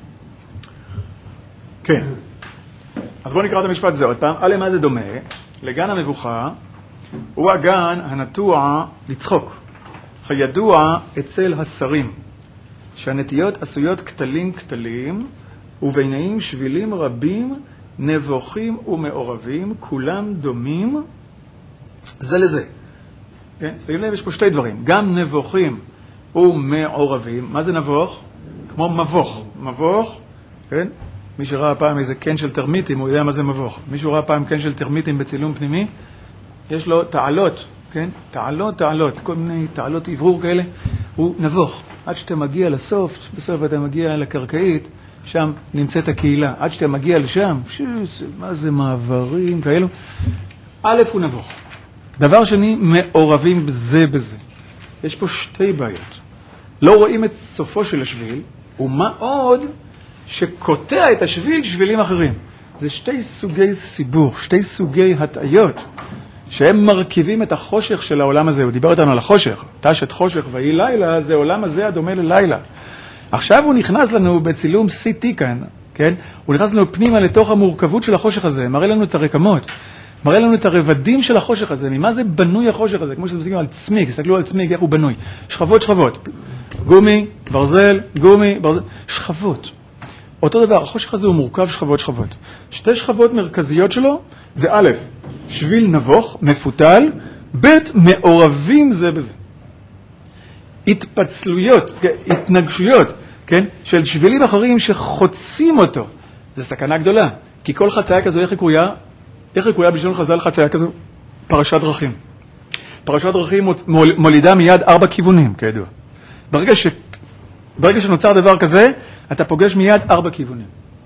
כן. אז בואו נקרא את המשפט הזה עוד פעם. למה זה דומה? לגן המבוכה, הוא הגן הנטוע לצחוק, הידוע אצל השרים, שהנטיות עשויות קטלים, וביניהם שבילים רבים, נבוכים ומעורבים, כולם דומים זה לזה. כן? שימו לב, יש פה שתי דברים, גם נבוכים ומעורבים. מה זה נבוך? כמו מבוך. מבוך, כן? מי שראה פעם איזה קן של טרמיטים, הוא יודע מה זה מבוך. מישהו ראה פעם קן של טרמיטים בצילום פנימי? יש לו תעלות, כן? תעלות, כל מיני תעלות עברור כאלה. הוא נבוך. עד שאתה מגיע לסוף, בסוף אתה מגיע לקרקעית, שם נמצאת הקהילה. עד שאתה מגיע לשם, מה זה מעברים כאלו? א' הוא נבוך. דבר שני, מעורבים בזה. יש פה שתי בעיות. לא רואים את סופו של השביל, ומה עוד שקוטע את השביל שבילים אחרים. זה שתי סוגי סיבוך, שתי סוגי הטעיות, שהם מרכיבים את החושך של העולם הזה. הוא דיבר איתנו על החושך. תשת חושך ויהי לילה, זה עולם הזה הדומה ללילה. עכשיו הוא נכנס לנו בצילום CT כאן, כן? הוא נכנס לנו פנימה לתוך המורכבות של החושך הזה, מראה לנו את הרקמות, מראה לנו את הרבדים של החושך הזה, ממה זה בנוי החושך הזה, כמו שאתם מסתכלים על צמיג, תסתכלו על צמיג, איך הוא בנוי. שכבות. גומי, ברזל, שכבות. אותו דבר, החושך הזה הוא מורכב שכבות. שתי שכבות מרכזיות שלו זה א', שביל נבוך, מפותל, ב', מעורבים זה בזה. התפצלויות, התנגשויות, כן? של שבילים אחרים שחוצים אותו. זה סכנה גדולה, כי כל חצייה כזו, איך היא קרויה? איך היא קרויה בלשון חז"ל חצייה כזו? פרשת דרכים. פרשת דרכים מולידה מיד 4 כיוונים, כידוע. ברגע שנוצר דבר כזה, אתה פוגש מיד 4 כיוונים.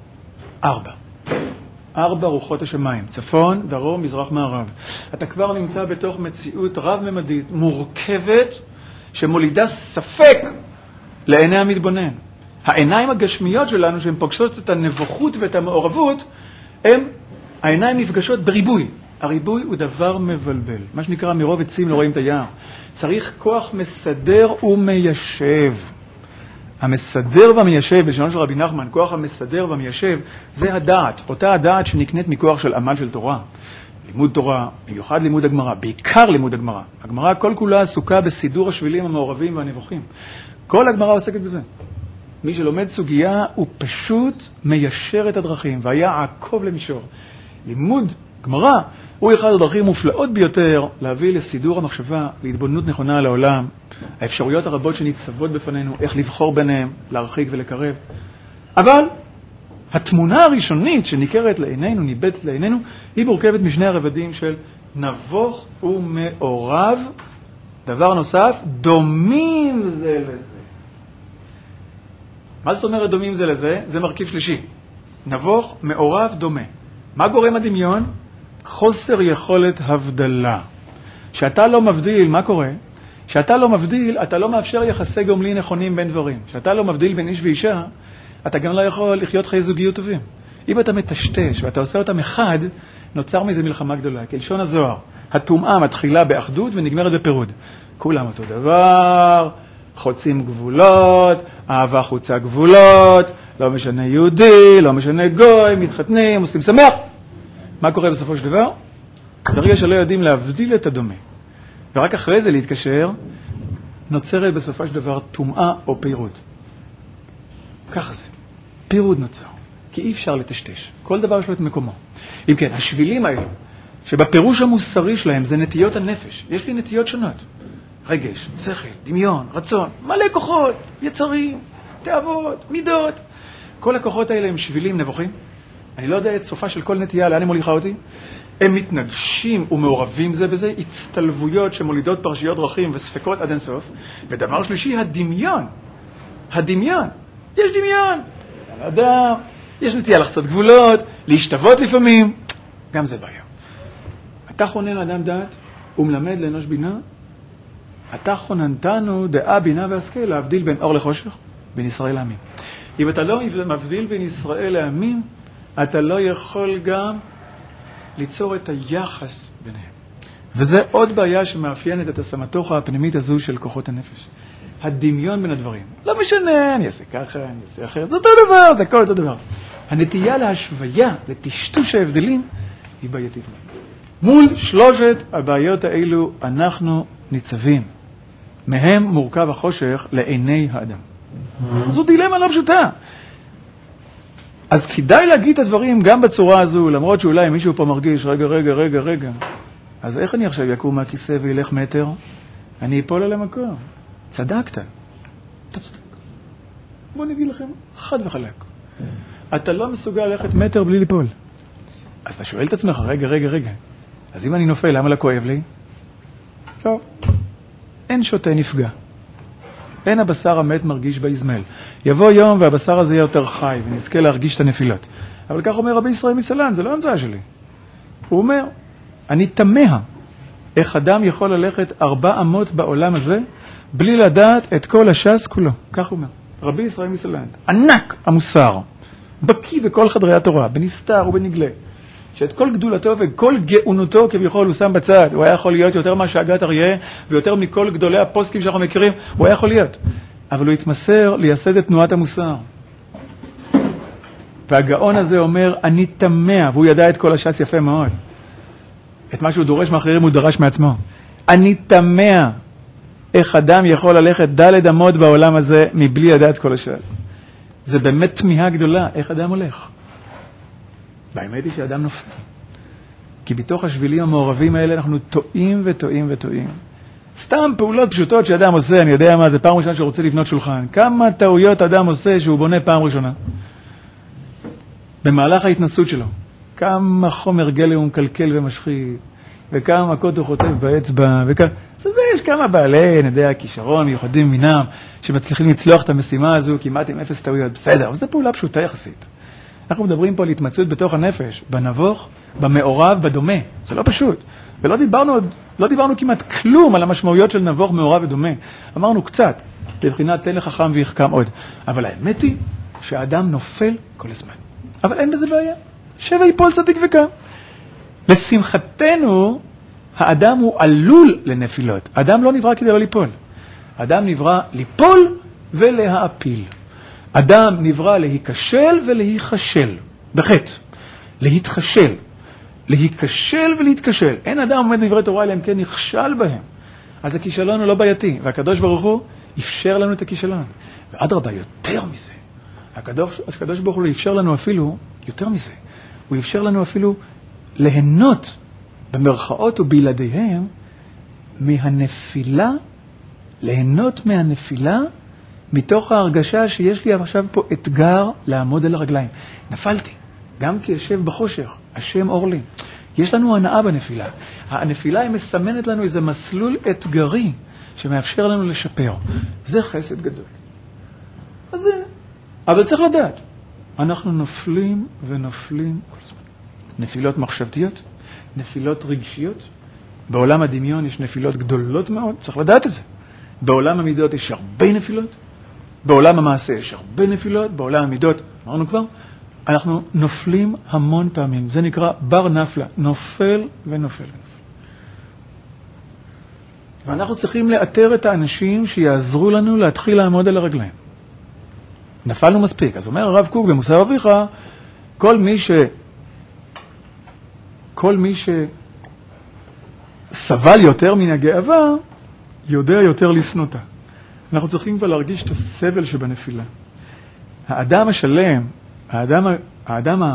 4 רוחות השמיים, צפון, דרום, מזרח, מערב. אתה כבר נמצא בתוך מציאות רב-ממדית, מורכבת, שמולידה ספק לעיני המתבונן. העיניים הגשמיות שלנו, שהן פוגשות את הנבוכות ואת המעורבות, העיניים נפגשות בריבוי. הריבוי הוא דבר מבלבל. מה שנקרא, מרוב עצים לא רואים את היער. צריך כוח מסדר ומיישב. המסדר והמיישב, בלשונו של רבי נחמן, כוח המסדר והמיישב, זה הדעת. אותה הדעת שנקנית מכוח של עמל של תורה. לימוד תורה, במיוחד לימוד הגמרא, בעיקר לימוד הגמרא. הגמרא כל כולה עסוקה בסידור השבילים המעורבים והנבוכים. כל הגמרא עוסקת בזה. מי שלומד סוגיה הוא פשוט מיישר את הדרכים, והיה עקוב למישור. לימוד גמרא הוא אחד הדרכים מופלאות ביותר להביא לסידור המחשבה, להתבוננות נכונה על העולם, האפשרויות הרבות שניצבות בפנינו, איך לבחור ביניהם, להרחיק ולקרב. אבל התמונה הראשונית שניכרת לעינינו, ניבטת לעינינו, היא מורכבת משני הרבדים של נבוך ומעורב. דבר נוסף, דומים זה לזה. מה זאת אומרת דומים זה לזה? זה מרכיב שלישי. נבוך, מעורב, דומה. מה גורם הדמיון? חוסר יכולת הבדלה. שאתה לא מבדיל, מה קורה? שאתה לא מבדיל, אתה לא מאפשר יחסי גומלין נכונים בין דברים. שאתה לא מבדיל בין איש ואישה, אתה גם לא יכול לחיות חיי זוגיות טובים. אם אתה מטשטש ואתה עושה אותם אחד, נוצר מזה מלחמה גדולה. כלשון הזוהר, הטומאה מתחילה באחדות ונגמרת בפירוד. כולם אותו דבר, חוצים גבולות, אהבה חוצה גבולות, לא משנה יהודי, לא משנה גוי, מתחתנים, עושים שמח. מה קורה בסופו של דבר? ברגע שלא יודעים להבדיל את הדומה, ורק אחרי זה להתקשר, נוצרת בסופו של דבר טומאה או פירוד. ככה זה. פירוד נוצר. כי אי אפשר לטשטש. כל דבר יש לו את מקומו. אם כן, השבילים האלה, שבפירוש המוסרי שלהם זה נטיות הנפש. יש לי נטיות שונות. רגש, שכל, דמיון, רצון, מלא כוחות, יצרים, תאוות, מידות. כל הכוחות האלה הם שבילים נבוכים. אני לא יודע את סופה של כל נטייה, לאן הם מוליכה אותי. הם מתנגשים ומעורבים זה בזה, הצטלבויות שמולידות פרשיות דרכים וספקות עד אינסוף. ודבר שלישי, הדמיון. הדמיון. יש דמיון. אדם, יש נטייה לחצות גבולות, להשתוות לפעמים. גם זה בעיה. אתה חונן אדם דעת ומלמד לאנוש בינה. אתה חוננתנו דעה בינה והשכל, להבדיל בין אור לחושך, בין ישראל לעמים. אם אתה לא מבדיל בין ישראל לעמים, אתה לא יכול גם ליצור את היחס ביניהם. וזה עוד בעיה שמאפיינת את הסמטוחה הפנימית הזו של כוחות הנפש. הדמיון בין הדברים. לא משנה, אני אעשה ככה, אני אעשה אחרת. זה אותו דבר, זה הכל אותו דבר. הנטייה להשוויה, לטשטוש ההבדלים, היא בעייתית. מול שלושת הבעיות האלו אנחנו ניצבים. מהם מורכב החושך לעיני האדם. זו דילמה לא פשוטה. אז כדאי להגיד את הדברים גם בצורה הזו, למרות שאולי מישהו פה מרגיש, רגע. אז איך אני עכשיו יקום מהכיסא וילך מטר? אני אפול על המקום. צדקת. אתה צדק. בוא נגיד לכם, חד וחלק. אתה לא מסוגל ללכת מטר בלי ליפול. אז אתה שואל את עצמך, רגע. אז אם אני נופל, למה לא כואב לי? לא. אין שוטה נפגע. אין הבשר המת מרגיש באזמל. יבוא יום והבשר הזה יהיה יותר חי ונזכה להרגיש את הנפילות. אבל כך אומר רבי ישראל מסלן, זה לא המצאה שלי. הוא אומר, אני תמה איך אדם יכול ללכת 4 אמות בעולם הזה בלי לדעת את כל הש"ס כולו. כך הוא אומר. רבי ישראל מסלן, ענק המוסר, בקיא בכל חדרי התורה, בנסתר ובנגלה. שאת כל גדולתו וכל גאונותו כביכול הוא שם בצד. הוא היה יכול להיות יותר מהשאגת אריה ויותר מכל גדולי הפוסקים שאנחנו מכירים. הוא היה יכול להיות. אבל הוא התמסר לייסד את תנועת המוסר. והגאון הזה אומר, אני תמה, והוא ידע את כל הש"ס יפה מאוד. את מה שהוא דורש מאחרים הוא דרש מעצמו. אני תמה איך אדם יכול ללכת ד' אמות בעולם הזה מבלי לדעת כל הש"ס. זה באמת תמיהה גדולה, איך אדם הולך. והאמת היא שאדם נופל. כי בתוך השבילים המעורבים האלה אנחנו טועים. סתם פעולות פשוטות שאדם עושה, אני יודע מה, זה פעם ראשונה שהוא רוצה לבנות שולחן. כמה טעויות אדם עושה שהוא בונה פעם ראשונה. במהלך ההתנסות שלו. כמה חומר גלם הוא מקלקל ומשחית, וכמה מכות הוא חוטף באצבע, ויש כמה בעלי, נדע, כישרון, מיוחדים מינם, שמצליחים לצלוח את המשימה הזו, כמעט עם אפס טעויות. בסדר, אבל זו פעולה פשוטה יחסית. אנחנו מדברים פה על התמצאות בתוך הנפש, בנבוך, במעורב, בדומה. זה לא פשוט. ולא דיברנו כמעט כלום על המשמעויות של נבוך, מעורב ודומה. אמרנו קצת, לבחינת תן לחכם ויחכם עוד. אבל האמת היא שהאדם נופל כל הזמן. אבל אין בזה בעיה. שווה ייפול צדיק וקם. לשמחתנו, האדם הוא עלול לנפילות. האדם לא נברא כדי לא ליפול. האדם נברא ליפול ולהעפיל. אדם נברא להיכשל ולהיכשל. בחטא. להתחשל. להיכשל ולהתכשל. אין אדם עומד דברי תורה אלא אם כן נכשל בהם. אז הכישלון הוא לא בעייתי. והקדוש ברוך הוא אפשר לנו את הכישלון. ואדרבה, יותר מזה. הקדוש ברוך הוא אפשר לנו אפילו, יותר מזה. הוא אפשר לנו אפילו ליהנות במרכאות ובלעדיהם מהנפילה, ליהנות מהנפילה מתוך ההרגשה שיש לי עכשיו פה אתגר לעמוד על הרגליים. נפלתי, גם כי יושב בחושך, השם אור לי. יש לנו הנאה בנפילה. הנפילה היא מסמנת לנו איזה מסלול אתגרי שמאפשר לנו לשפר. זה חסד גדול. אז זה, אבל צריך לדעת, אנחנו נופלים ונופלים כל הזמן. נפילות מחשבתיות, נפילות רגשיות. בעולם הדמיון יש נפילות גדולות מאוד, צריך לדעת את זה. בעולם המידות יש הרבה נפילות, בעולם המעשה יש הרבה נפילות, בעולם המידות, אמרנו כבר, אנחנו נופלים המון פעמים. זה נקרא בר נפלה, נופל ונופל ונופל. ואנחנו צריכים לאתר את האנשים שיעזרו לנו להתחיל לעמוד על הרגליים. נפלנו מספיק. אז אומר הרב קוק במוסר אביך, כל מי שסבל יותר מן הגאווה, יודע יותר לסנותה. אנחנו צריכים כבר להרגיש את הסבל שבנפילה. האדם השלם, האדם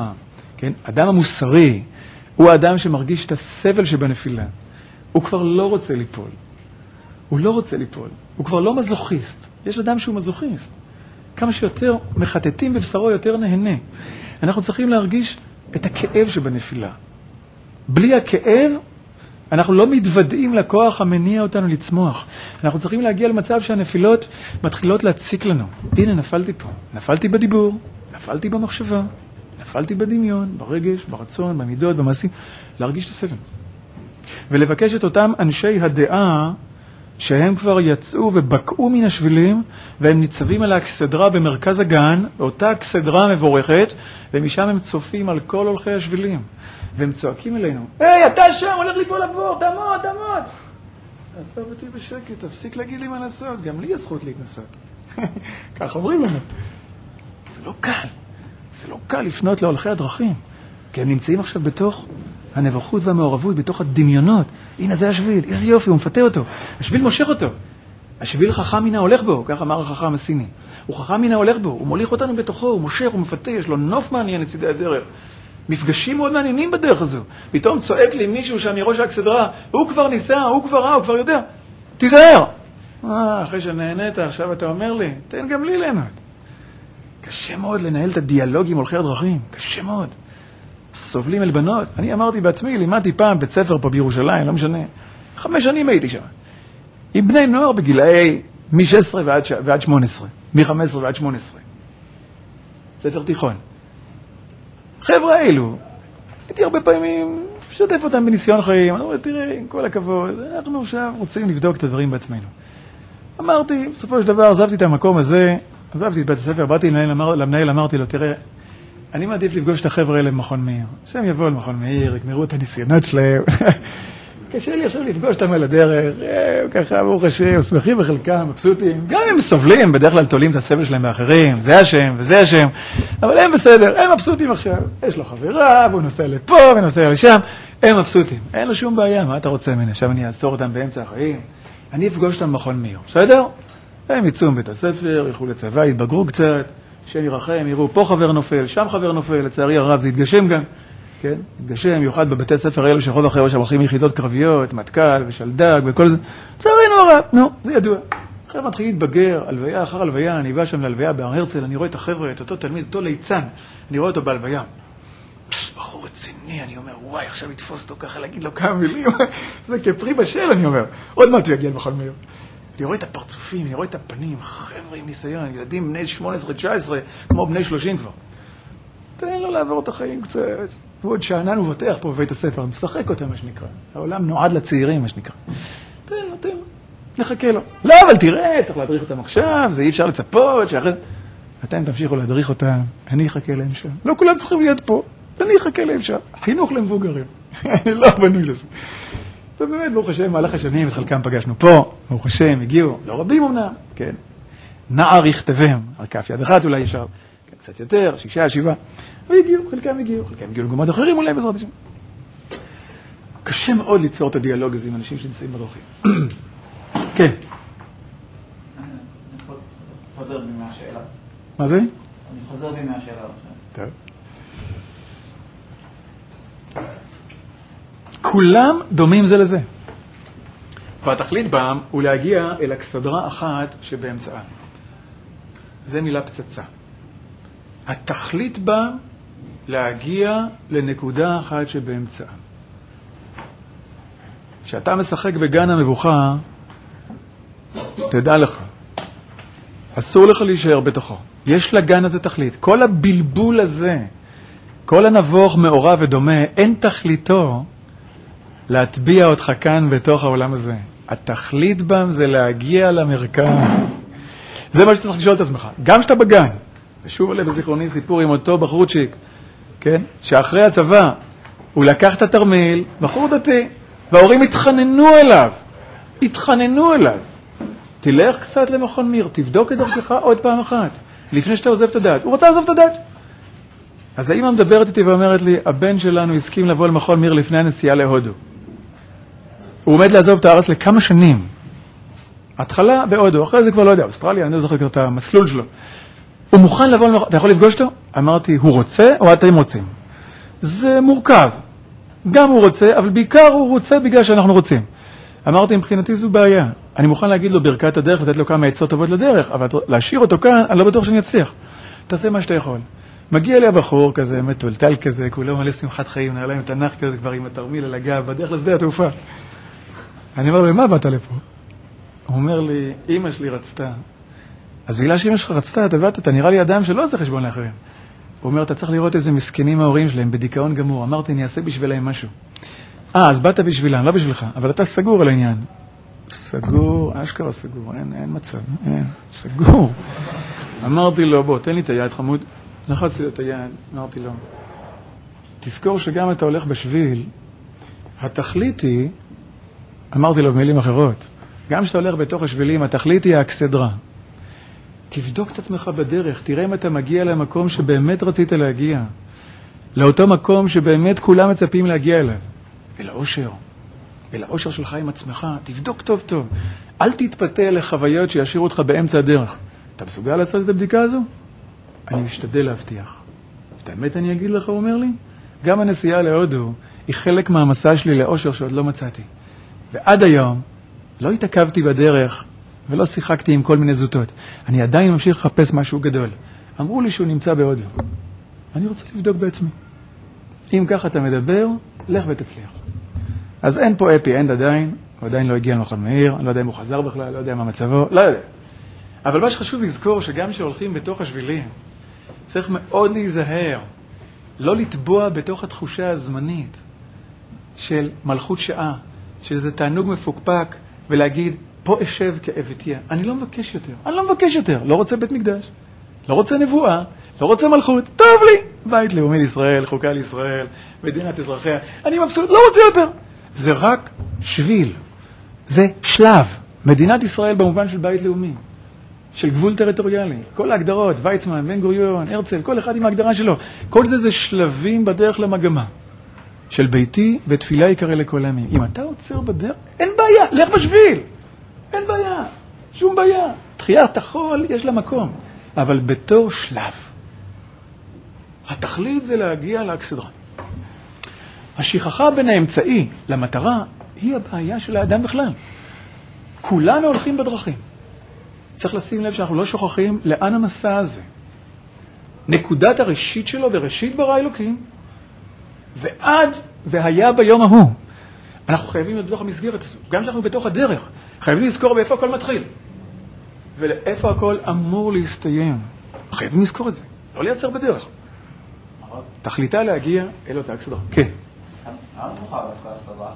המוסרי, הוא האדם שמרגיש את הסבל שבנפילה. הוא כבר לא רוצה ליפול. הוא לא רוצה ליפול. הוא כבר לא מזוכיסט. יש אדם שהוא מזוכיסט. כמה שיותר מחטטים בבשרו יותר נהנה. אנחנו צריכים להרגיש את הכאב שבנפילה. בלי הכאב, אנחנו לא מתוודעים לכוח המניע אותנו לצמוח. אנחנו צריכים להגיע למצב שהנפילות מתחילות להציק לנו. הנה, נפלתי פה. נפלתי בדיבור, נפלתי במחשבה, נפלתי בדמיון, ברגש, ברצון, במידות, במעשים. להרגיש את הסבל. ולבקש את אותם אנשי הדעה שהם כבר יצאו ובקעו מן השבילים, והם ניצבים על האקסדרה במרכז הגן, אותה אקסדרה מבורכת, ומשם הם צופים על כל הולכי השבילים. והם צועקים אלינו, היי, אתה שם, הולך ליפול לבור, תעמוד, תעמוד. עזוב אותי בשקט, תפסיק להגיד לי מה לעשות, גם לי יש זכות להתנסות. כך אומרים לנו. זה לא קל. זה לא קל לפנות להולכי הדרכים, כי הם נמצאים עכשיו בתוך הנבוכות והמעורבות, בתוך הדמיונות. הנה זה השביל, איזה יופי, הוא מפתה אותו. השביל מושך אותו. השביל חכם מן ההולך בו, כך אמר החכם הסיני. הוא חכם מן ההולך בו, הוא מוליך אותנו בתוכו, הוא מושך, הוא מפתה, יש לו נוף מעניין לצידי הדרך. מפגשים מאוד מעניינים בדרך הזו. פתאום צועק לי מישהו שם מראש האקסדרה, הוא כבר ניסה, הוא כבר ראה, הוא כבר יודע. תיזהר. אחרי שנהנית, עכשיו אתה אומר לי, תן גם לי ליהנות. קשה מאוד לנהל את הדיאלוג עם הולכי הדרכים, קשה מאוד. סובלים אל בנות. אני אמרתי בעצמי, לימדתי פעם בית ספר פה בירושלים, לא משנה. 5 שנים הייתי שם. עם בני נוער בגילאי מ-16 ועד 18. מ-15 ועד 18. ספר תיכון. חבר'ה האלו, הייתי הרבה פעמים שותף אותם בניסיון חיים. אני אומר, תראה, עם כל הכבוד, אנחנו עכשיו רוצים לבדוק את הדברים בעצמנו. אמרתי, בסופו של דבר, עזבתי את המקום הזה, עזבתי את בית הספר, באתי למנהל, אמרתי לו, תראה, אני מעדיף לפגוש את החבר'ה האלה במכון מאיר. שהם יבואו למכון מאיר, יגמרו את הניסיונות שלהם. קשה לי עכשיו לפגוש אותם על הדרך, ככה, ברוך השם, שמחים בחלקם, מבסוטים. גם הם סובלים, בדרך כלל תולים את הסבל שלהם באחרים, זה השם וזה השם, אבל הם בסדר, הם מבסוטים עכשיו. יש לו חברה, והוא נוסע לפה ונוסע לשם, הם מבסוטים. אין לו שום בעיה, מה אתה רוצה ממני? עכשיו אני אעצור אותם באמצע החיים, אני אפגוש אותם במכון מאיר, בסדר? הם יצאו מבית הספר, ילכו לצבא, יתבגרו קצת, שם ירחם, יראו פה חבר נופל, שם חבר נופל, לצערי הרב זה יתגשם גם. כן? התגשם, מיוחד בבתי ספר האלו שכל אחרי שם הולכים יחידות קרביות, מטכ"ל ושלדג וכל זה. צערינו הרב, נו, זה ידוע. אחרי מתחיל להתבגר, הלוויה אחר הלוויה, אני בא שם להלוויה בהר הרצל, אני רואה את החבר'ה, את אותו תלמיד, אותו ליצן, אני רואה אותו בהלוויה. בחור רציני, אני אומר, וואי, עכשיו לתפוס אותו ככה, להגיד לו כמה מילים, זה כפרי בשל, אני אומר. עוד מעט הוא יגיע למכון מאיר. אני רואה את הפרצופים, אני רואה את הפנים, חבר'ה עם ניסיון, ילדים בני 18-19, כמו בני 30 כבר. תן לו לעבור את החיים קצת. הוא עוד שענן ובוטח פה בבית הספר, משחק אותם, מה שנקרא. העולם נועד לצעירים, מה שנקרא. תן לו, נחכה לו. לא, אבל תראה, צריך להדריך אותם עכשיו, זה אי אפשר לצפות, שאחרי... אתם תמשיכו להדריך אותם, אני אחכה להם שם. לא כולם צריכים להיות פה, אני אחכה להם שם. חינוך למבוגרים. אני לא בנוי לזה. ובאמת, ברוך השם, מהלך השנים, את חלקם פגשנו פה, ברוך השם, הגיעו, לא רבים אומנם, כן. נער יכתבם, על כף יד אחת אולי ישר, כן, קצת יותר, 6, 7, והגיעו, חלקם הגיעו לגומות אחרים אולי בעזרת השם. קשה מאוד ליצור את הדיאלוג הזה עם אנשים שנמצאים בדרכים. כן. אני חוזר בי מהשאלה. מה זה? אני חוזר בי מהשאלה עכשיו. טוב. כולם דומים זה לזה. והתכלית בם הוא להגיע אל אכסדרה אחת שבאמצעה. זה מילה פצצה. התכלית בם להגיע לנקודה אחת שבאמצעה. כשאתה משחק בגן המבוכה, תדע לך, אסור לך להישאר בתוכו. יש לגן הזה תכלית. כל הבלבול הזה, כל הנבוך מעורב ודומה, אין תכליתו להטביע אותך כאן בתוך העולם הזה. התכלית בם זה להגיע למרכז. זה מה שאתה צריך לשאול את עצמך. גם שאתה בגן, ושוב עולה בזיכרוני סיפור עם אותו בחורצ'יק, כן? שאחרי הצבא הוא לקח את התרמיל, בחור דתי, וההורים התחננו אליו. תלך קצת למכון מיר, תבדוק את דרכך עוד פעם אחת, לפני שאתה עוזב את הדת. הוא רוצה לעזוב את הדת. אז האמא מדברת איתי ואומרת לי, הבן שלנו הסכים לבוא למכון מיר לפני הנסיעה להודו. הוא עומד לעזוב את הארץ לכמה שנים. התחלה בהודו, אחרי זה כבר לא יודע, אוסטרליה, אני לא זוכר את המסלול שלו. הוא מוכן לבוא למכון, אתה יכול לפגוש אותו? אמרתי, הוא רוצה או אתם רוצים? זה מורכב. גם הוא רוצה, אבל בעיקר הוא רוצה בגלל שאנחנו רוצים. אמרתי, מבחינתי זו בעיה. אני מוכן להגיד לו ברכת הדרך, לתת לו כמה עצות טובות לדרך, אבל להשאיר אותו כאן, אני לא בטוח שאני אצליח. תעשה מה שאתה יכול. מגיע לי הבחור כזה, מטולטל כזה, כולו מלא שמחת חיים, נראה להם תנך כזה כבר עם התרמיל על הגב, בדרך לשדה התעופה. אני אומר לו, מה באת לפה? הוא אומר לי, אמא שלי רצתה. אז בגלל שאמא שלך רצתה, אתה נראה לי אדם שלא עושה חשבון לאחרים. הוא אומר, אתה צריך לראות איזה מסכנים ההורים שלהם, בדיכאון גמור. אמרתי, אני אעשה בשבילהם משהו. אז באת בשבילם, לא בשבילך, אבל אתה סגור על העניין. סגור, אשכרה סגור, אין מצב, אין, סגור. אמרתי לו, בוא, תן לי את היד, חמוד. לחצתי לו את היד, אמרתי לו, תזכור שגם אתה הולך בשביל, התכלית היא, אמרתי לו במילים אחרות, גם שאתה הולך בתוך השבילים, התכלית היא האכסדרה. תבדוק את עצמך בדרך, תראה אם אתה מגיע למקום שבאמת רצית להגיע, לאותו מקום שבאמת כולם מצפים להגיע אליו, אל האושר שלך עם עצמך, תבדוק טוב טוב, אל תתפתה לחוויות שישאירו אותך באמצע הדרך. אתה מסוגל לעשות את הבדיקה הזו? אני משתדל להבטיח. את האמת אני אגיד לך, הוא אומר לי, גם הנסיעה להודו היא חלק מהמסע שלי לאושר שעוד לא מצאתי. ועד היום לא התעכבתי בדרך ולא שיחקתי עם כל מיני זוטות. אני עדיין ממשיך לחפש משהו גדול. אמרו לי שהוא נמצא בהודו. אני רוצה לבדוק בעצמי. אם ככה אתה מדבר, לך ותצליח. אז אין פה אפי, אין עדיין, הוא עדיין לא הגיע למכון מאיר, אני לא יודע אם הוא חזר בכלל, לא יודע מה מצבו, לא יודע. אבל מה שחשוב לזכור שגם שהולכים בתוך השבילים, צריך מאוד להיזהר, לא לטבוע בתוך התחושה הזמנית של מלכות שעה, של איזה תענוג מפוקפק, ולהגיד, פה אשב כאבתיה. אני לא מבקש יותר, לא רוצה בית מקדש, לא רוצה נבואה, לא רוצה מלכות, טוב לי, בית לאומי לישראל, חוקה לישראל, מדינת אזרחיה, אני מבסוט, לא רוצה יותר. זה רק שביל, זה שלב. מדינת ישראל במובן של בית לאומי, של גבול טריטוריאלי, כל ההגדרות, ויצמן, בן גוריון, הרצל, כל אחד עם ההגדרה שלו, כל זה שלבים בדרך למגמה. של ביתי ותפילה יקרא לכל העמים. אם אתה עוצר בדרך, אין בעיה, לך בשביל. אין בעיה, שום בעיה. תחיית החול יש לה מקום, אבל בתור שלב. התכלית זה להגיע לאכסדרה. השכחה בין האמצעי למטרה היא הבעיה של האדם בכלל. כולנו הולכים בדרכים. צריך לשים לב שאנחנו לא שוכחים לאן המסע הזה. נקודת הראשית שלו בראשית ברא אלוקים ועד והיה ביום ההוא. אנחנו חייבים להיות בתוך המסגרת הזו. גם כשאנחנו בתוך הדרך, חייבים לזכור באיפה הכל מתחיל. ולאיפה הכל אמור להסתיים. חייבים לזכור את זה. לא לייצר בדרך. תכליתה להגיע אל אותה אכסדרה. כן. למה תוכל דווקא אכסדרה?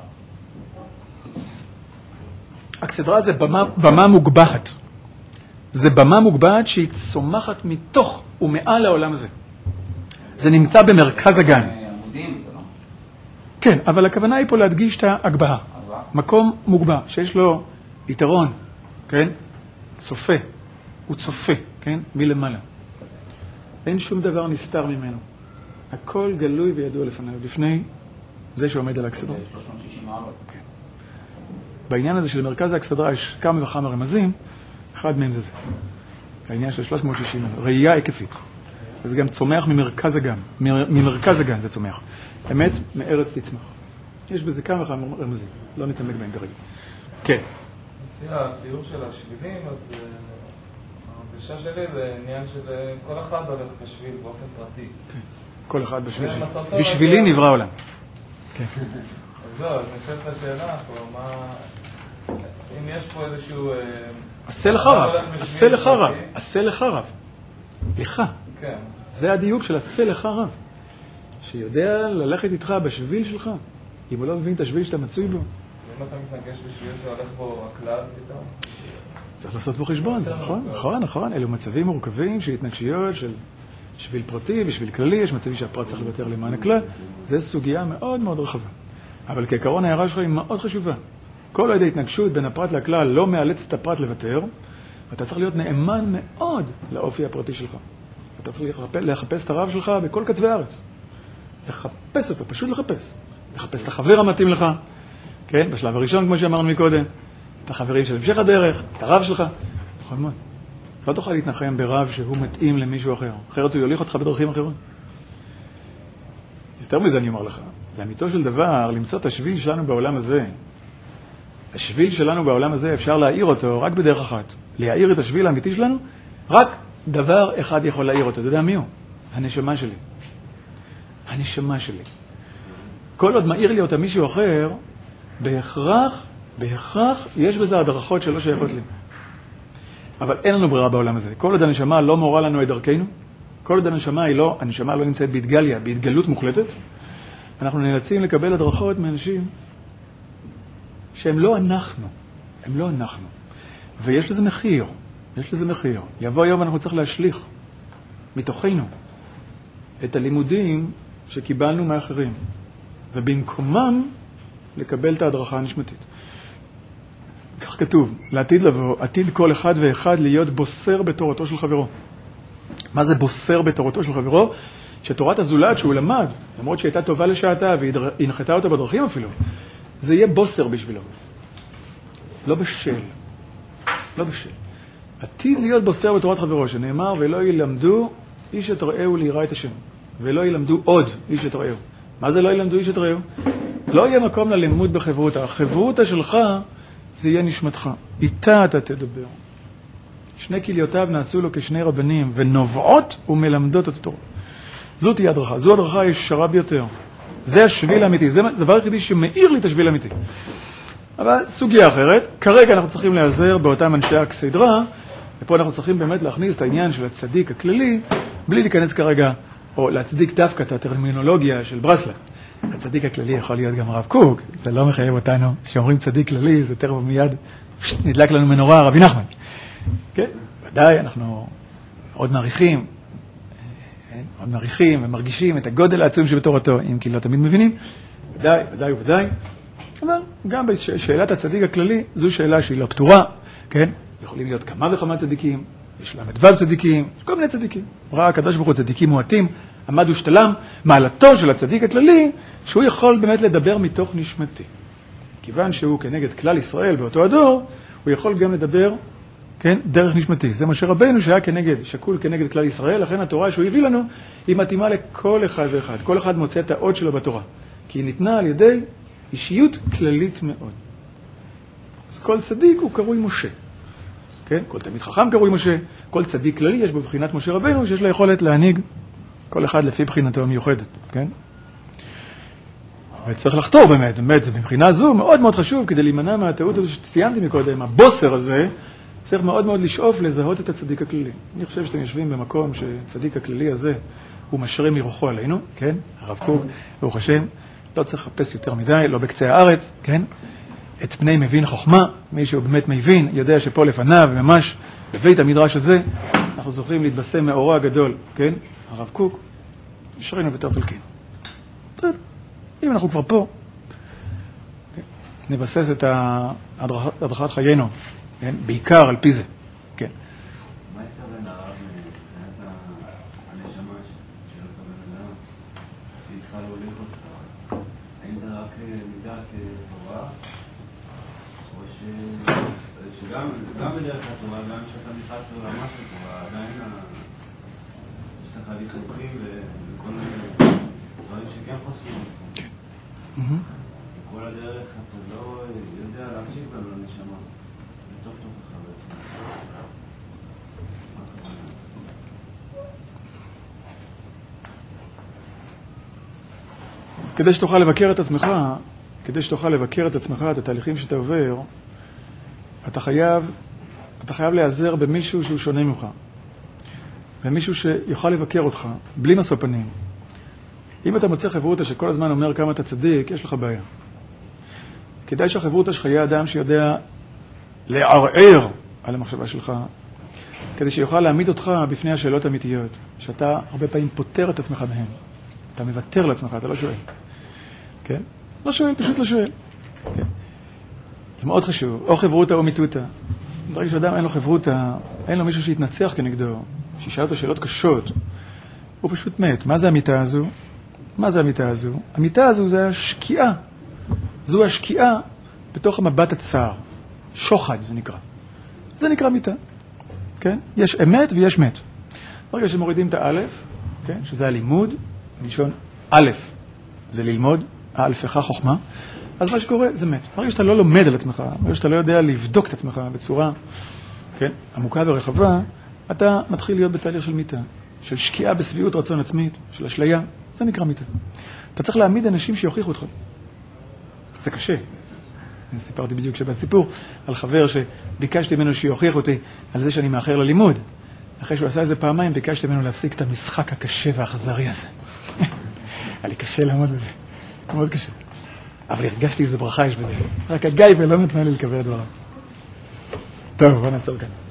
אכסדרה זה במה מוגבהת. זה במה מוגבהת שהיא צומחת מתוך ומעל העולם הזה. זה נמצא במרכז הגן. עמודים, זה לא? כן, אבל הכוונה היא פה להדגיש את ההגבהה. מקום מוגבע, שיש לו יתרון, כן? צופה. הוא צופה, כן? מלמעלה. אין שום דבר נסתר ממנו. הכל גלוי וידוע לפניו, לפני זה שעומד על האכסדרה. 360 מעלות. כן. בעניין הזה של מרכז האכסדרה יש כמה וכמה רמזים, אחד מהם זה זה. העניין של 360 מעלות, ראייה היקפית. וזה גם צומח ממרכז הגן. ממרכז הגן זה צומח. אמת, מארץ תצמח. יש בזה כמה וכמה רמזים. לא נתעמק בהם כרגע. כן. לפי הציור של השבילים, אז ההרגשה שלי זה עניין של כל אחד הולך בשביל באופן פרטי. כן. כל אחד בשביל. בשבילי נברא העולם. כן. אז זהו, אז נשאלת השאלה פה, מה... אם יש פה איזשהו... עשה לך רב, עשה לך רב, עשה לך רב. לך. כן. זה הדיוק של עשה לך רב. שיודע ללכת איתך בשביל שלך. אם הוא לא מבין את השביל שאתה מצוי בו. אם אתה מתנגש בשביל שהולך בו הכלל פתאום? צריך לעשות בו חשבון, זה נכון, נכון, נכון. אלו מצבים מורכבים של התנגשויות, של שביל פרטי ושביל כללי. יש מצבים שהפרט צריך לוותר למען הכלל. זו סוגיה מאוד מאוד רחבה. אבל כעיקרון ההערה שלך היא מאוד חשובה. כל עוד ההתנגשות בין הפרט לכלל לא מאלץ את הפרט לוותר, ואתה צריך להיות נאמן מאוד לאופי הפרטי שלך. אתה צריך לחפש את הרב שלך בכל קצווי הארץ. לחפש אותו, פשוט לחפש. לחפש את החבר המתאים לך, כן? בשלב הראשון, כמו שאמרנו מקודם, את החברים של המשך הדרך, את הרב שלך. נכון מאוד. לא תוכל להתנחם ברב שהוא מתאים למישהו אחר. אחרת הוא יוליך אותך בדרכים אחרות. יותר מזה אני אומר לך. לאמיתו של דבר, למצוא את השביל שלנו בעולם הזה. השביל שלנו בעולם הזה אפשר להעיר אותו רק בדרך אחת. להעיר את השביל האמיתי שלנו, רק דבר אחד יכול להעיר אותו. אתה יודע מי הוא? הנשמה שלי. הנשמה שלי. כל עוד מעיר לי אותה מישהו אחר, בהכרח יש בזה הדרכות שלא שייכות לי. אבל אין לנו ברירה בעולם הזה. כל עוד הנשמה לא מורה לנו את דרכנו, כל עוד הנשמה לא נמצאת בהתגליה, בהתגלות מוחלטת, אנחנו נאלצים לקבל הדרכות מאנשים שהם לא אנחנו. הם לא אנחנו. ויש לזה מחיר. יש לזה מחיר. יבוא היום ואנחנו צריך להשליך מתוכנו את הלימודים שקיבלנו מאחרים. ובמקומם לקבל את ההדרכה הנשמתית. כך כתוב, לעתיד לבוא, עתיד כל אחד ואחד להיות בוסר בתורתו של חברו. מה זה בוסר בתורתו של חברו? שתורת הזולת שהוא למד, למרות שהייתה טובה לשעתה והנחתה אותה בדרכים אפילו, זה יהיה בוסר בשבילו. לא בשל. לא בשל. עתיד להיות בוסר בתורת חברו, שנאמר, ולא ילמדו איש את רעהו ליראה את השם. ולא ילמדו עוד איש את רעהו. מה זה לא ילמדו איש את רעהו? לא יהיה מקום ללימוד בחברותה. החברותה שלך זה יהיה נשמתך. איתה אתה תדבר. שני כליותיו נעשו לו כשני רבנים, ונובעות ומלמדות את התורה. זו תהיה הדרכה. זו הדרכה ישרה ביותר. זה השביל האמיתי. זה הדבר היחידי שמאיר לי את השביל האמיתי. אבל סוגיה אחרת, כרגע אנחנו צריכים להיעזר באותם אנשי האכסדרה, ופה אנחנו צריכים באמת להכניס את העניין של הצדיק הכללי, בלי להיכנס כרגע, או להצדיק דווקא את הטרמינולוגיה של ברסלב. הצדיק הכללי יכול להיות גם הרב קוק, זה לא מחייב אותנו, שאומרים צדיק כללי, זה תכף מיד נדלק לנו מנורה, רבי נחמן. כן, ודאי, אנחנו עוד מעריכים ומרגישים את הגודל העצום שבתורתו, אם כי לא תמיד מבינים, ודאי, אבל גם בשאלת הצדיק הכללי, זו שאלה שהיא לא פתורה, כן? יכולים להיות כמה וכמה צדיקים, יש למדבב צדיקים, כל מיני צדיקים. ראה הקדוש ברוך הוא צדיקים מועטים, עמד ושתלם, מעלתו של הצדיק הכללי, שהוא יכול באמת לדבר מתוך נשמתי. כיוון שהוא כנגד כלל ישראל באותו הדור, הוא יכול גם לדבר, כן, דרך נשמתי. זה משה רבנו שהיה שקול כנגד כלל ישראל, לכן התורה שהוא הביא לנו, היא מתאימה לכל אחד ואחד. כל אחד מוצא את האות שלו בתורה. כי היא ניתנה על ידי אישיות כללית מאוד. אז כל צדיק הוא קרוי משה. כן? כל תלמיד חכם קרוי משה. כל צדיק כללי יש בבחינת משה רבנו, שיש לו יכולת להנהיג כל אחד לפי בחינתו המיוחדת. כן? וצריך לחתור באמת, מבחינה זו מאוד מאוד חשוב, כדי להימנע מהטעות הזו שציינתי מקודם, הבוסר הזה, צריך מאוד מאוד לשאוף לזהות את הצדיק הכללי. אני חושב שאתם יושבים במקום שצדיק הכללי הזה, הוא משרים מרוחו עלינו, כן? הרב קוק, ברוך השם, לא צריך לחפש יותר מדי, לא בקצה הארץ, כן? את פני מבין חוכמה, מי שהוא באמת מבין, יודע שפה לפניו, ממש בבית המדרש הזה, אנחנו זוכרים להתבשם מאורו הגדול, כן? הרב קוק, שרינו בתוך חלקנו. טוב, אם אנחנו כבר פה, כן? נבסס את הדרכת חיינו, כן? בעיקר על פי זה, כן? מה התכוון הרב מבחינת הנשמה של אותו בן אדם שהיא צריכה להוליך אותך? האם זה רק מידת תורה? או שגם בדרך התורה, גם כשאתה נכנס לעולמה של תורה, עדיין יש לך חינוכים וכל מיני דברים שכן חוסמים אותך. כל הדרך אתה לא יודע להקשיב לנו לנשמה. טוב לך בעצם. כדי שתוכל לבקר את עצמך, את התהליכים שאתה עובר, אתה חייב להיעזר במישהו שהוא שונה ממך. במישהו שיוכל לבקר אותך, בלי משוא פנים. אם אתה מוצא חברותא שכל הזמן אומר כמה אתה צדיק, יש לך בעיה. כדאי שהחברותא שלך יהיה אדם שיודע לערער על המחשבה שלך, כדי שיוכל להעמיד אותך בפני השאלות האמיתיות, שאתה הרבה פעמים פותר את עצמך בהן. אתה מוותר לעצמך, אתה לא שואל. כן? לא שואל, פשוט לא שואל. כן? זה מאוד חשוב. או חברותא או מיתותא. ברגע שאדם אין לו חברותא, אין לו מישהו שיתנצח כנגדו, שישאל אותו שאלות קשות, הוא פשוט מת. מה זה המיטה הזו? המיטה הזו זה השקיעה. זו השקיעה בתוך המבט הצער. שוחד זה נקרא. זה נקרא מיטה. כן? יש אמת ויש מת. ברגע שמורידים את האלף, כן? שזה הלימוד, מלשון א', זה ללמוד, האלף אחד חוכמה, אז מה שקורה זה מת. ברגע שאתה לא לומד על עצמך, ברגע שאתה לא יודע לבדוק את עצמך בצורה, כן? עמוקה ורחבה, אתה מתחיל להיות בתהליך של מיטה, של שקיעה בסביעות רצון עצמית, של אשליה, זה נקרא מיטה. אתה צריך להעמיד אנשים שיוכיחו אותך. זה קשה. אני סיפרתי בדיוק שבאת סיפור על חבר שביקשתי ממנו שיוכיח אותי על זה שאני מאחר ללימוד. אחרי שהוא עשה את זה פעמיים, ביקשתי ממנו להפסיק את המשחק הקשה והאכזרי הזה. היה לי קשה לעמוד בזה. מאוד קשה. אבל הרגשתי איזה ברכה יש בזה. רק הגיא ולא נתנה לי לקבל את דבריו. טוב, בוא נעצור כאן.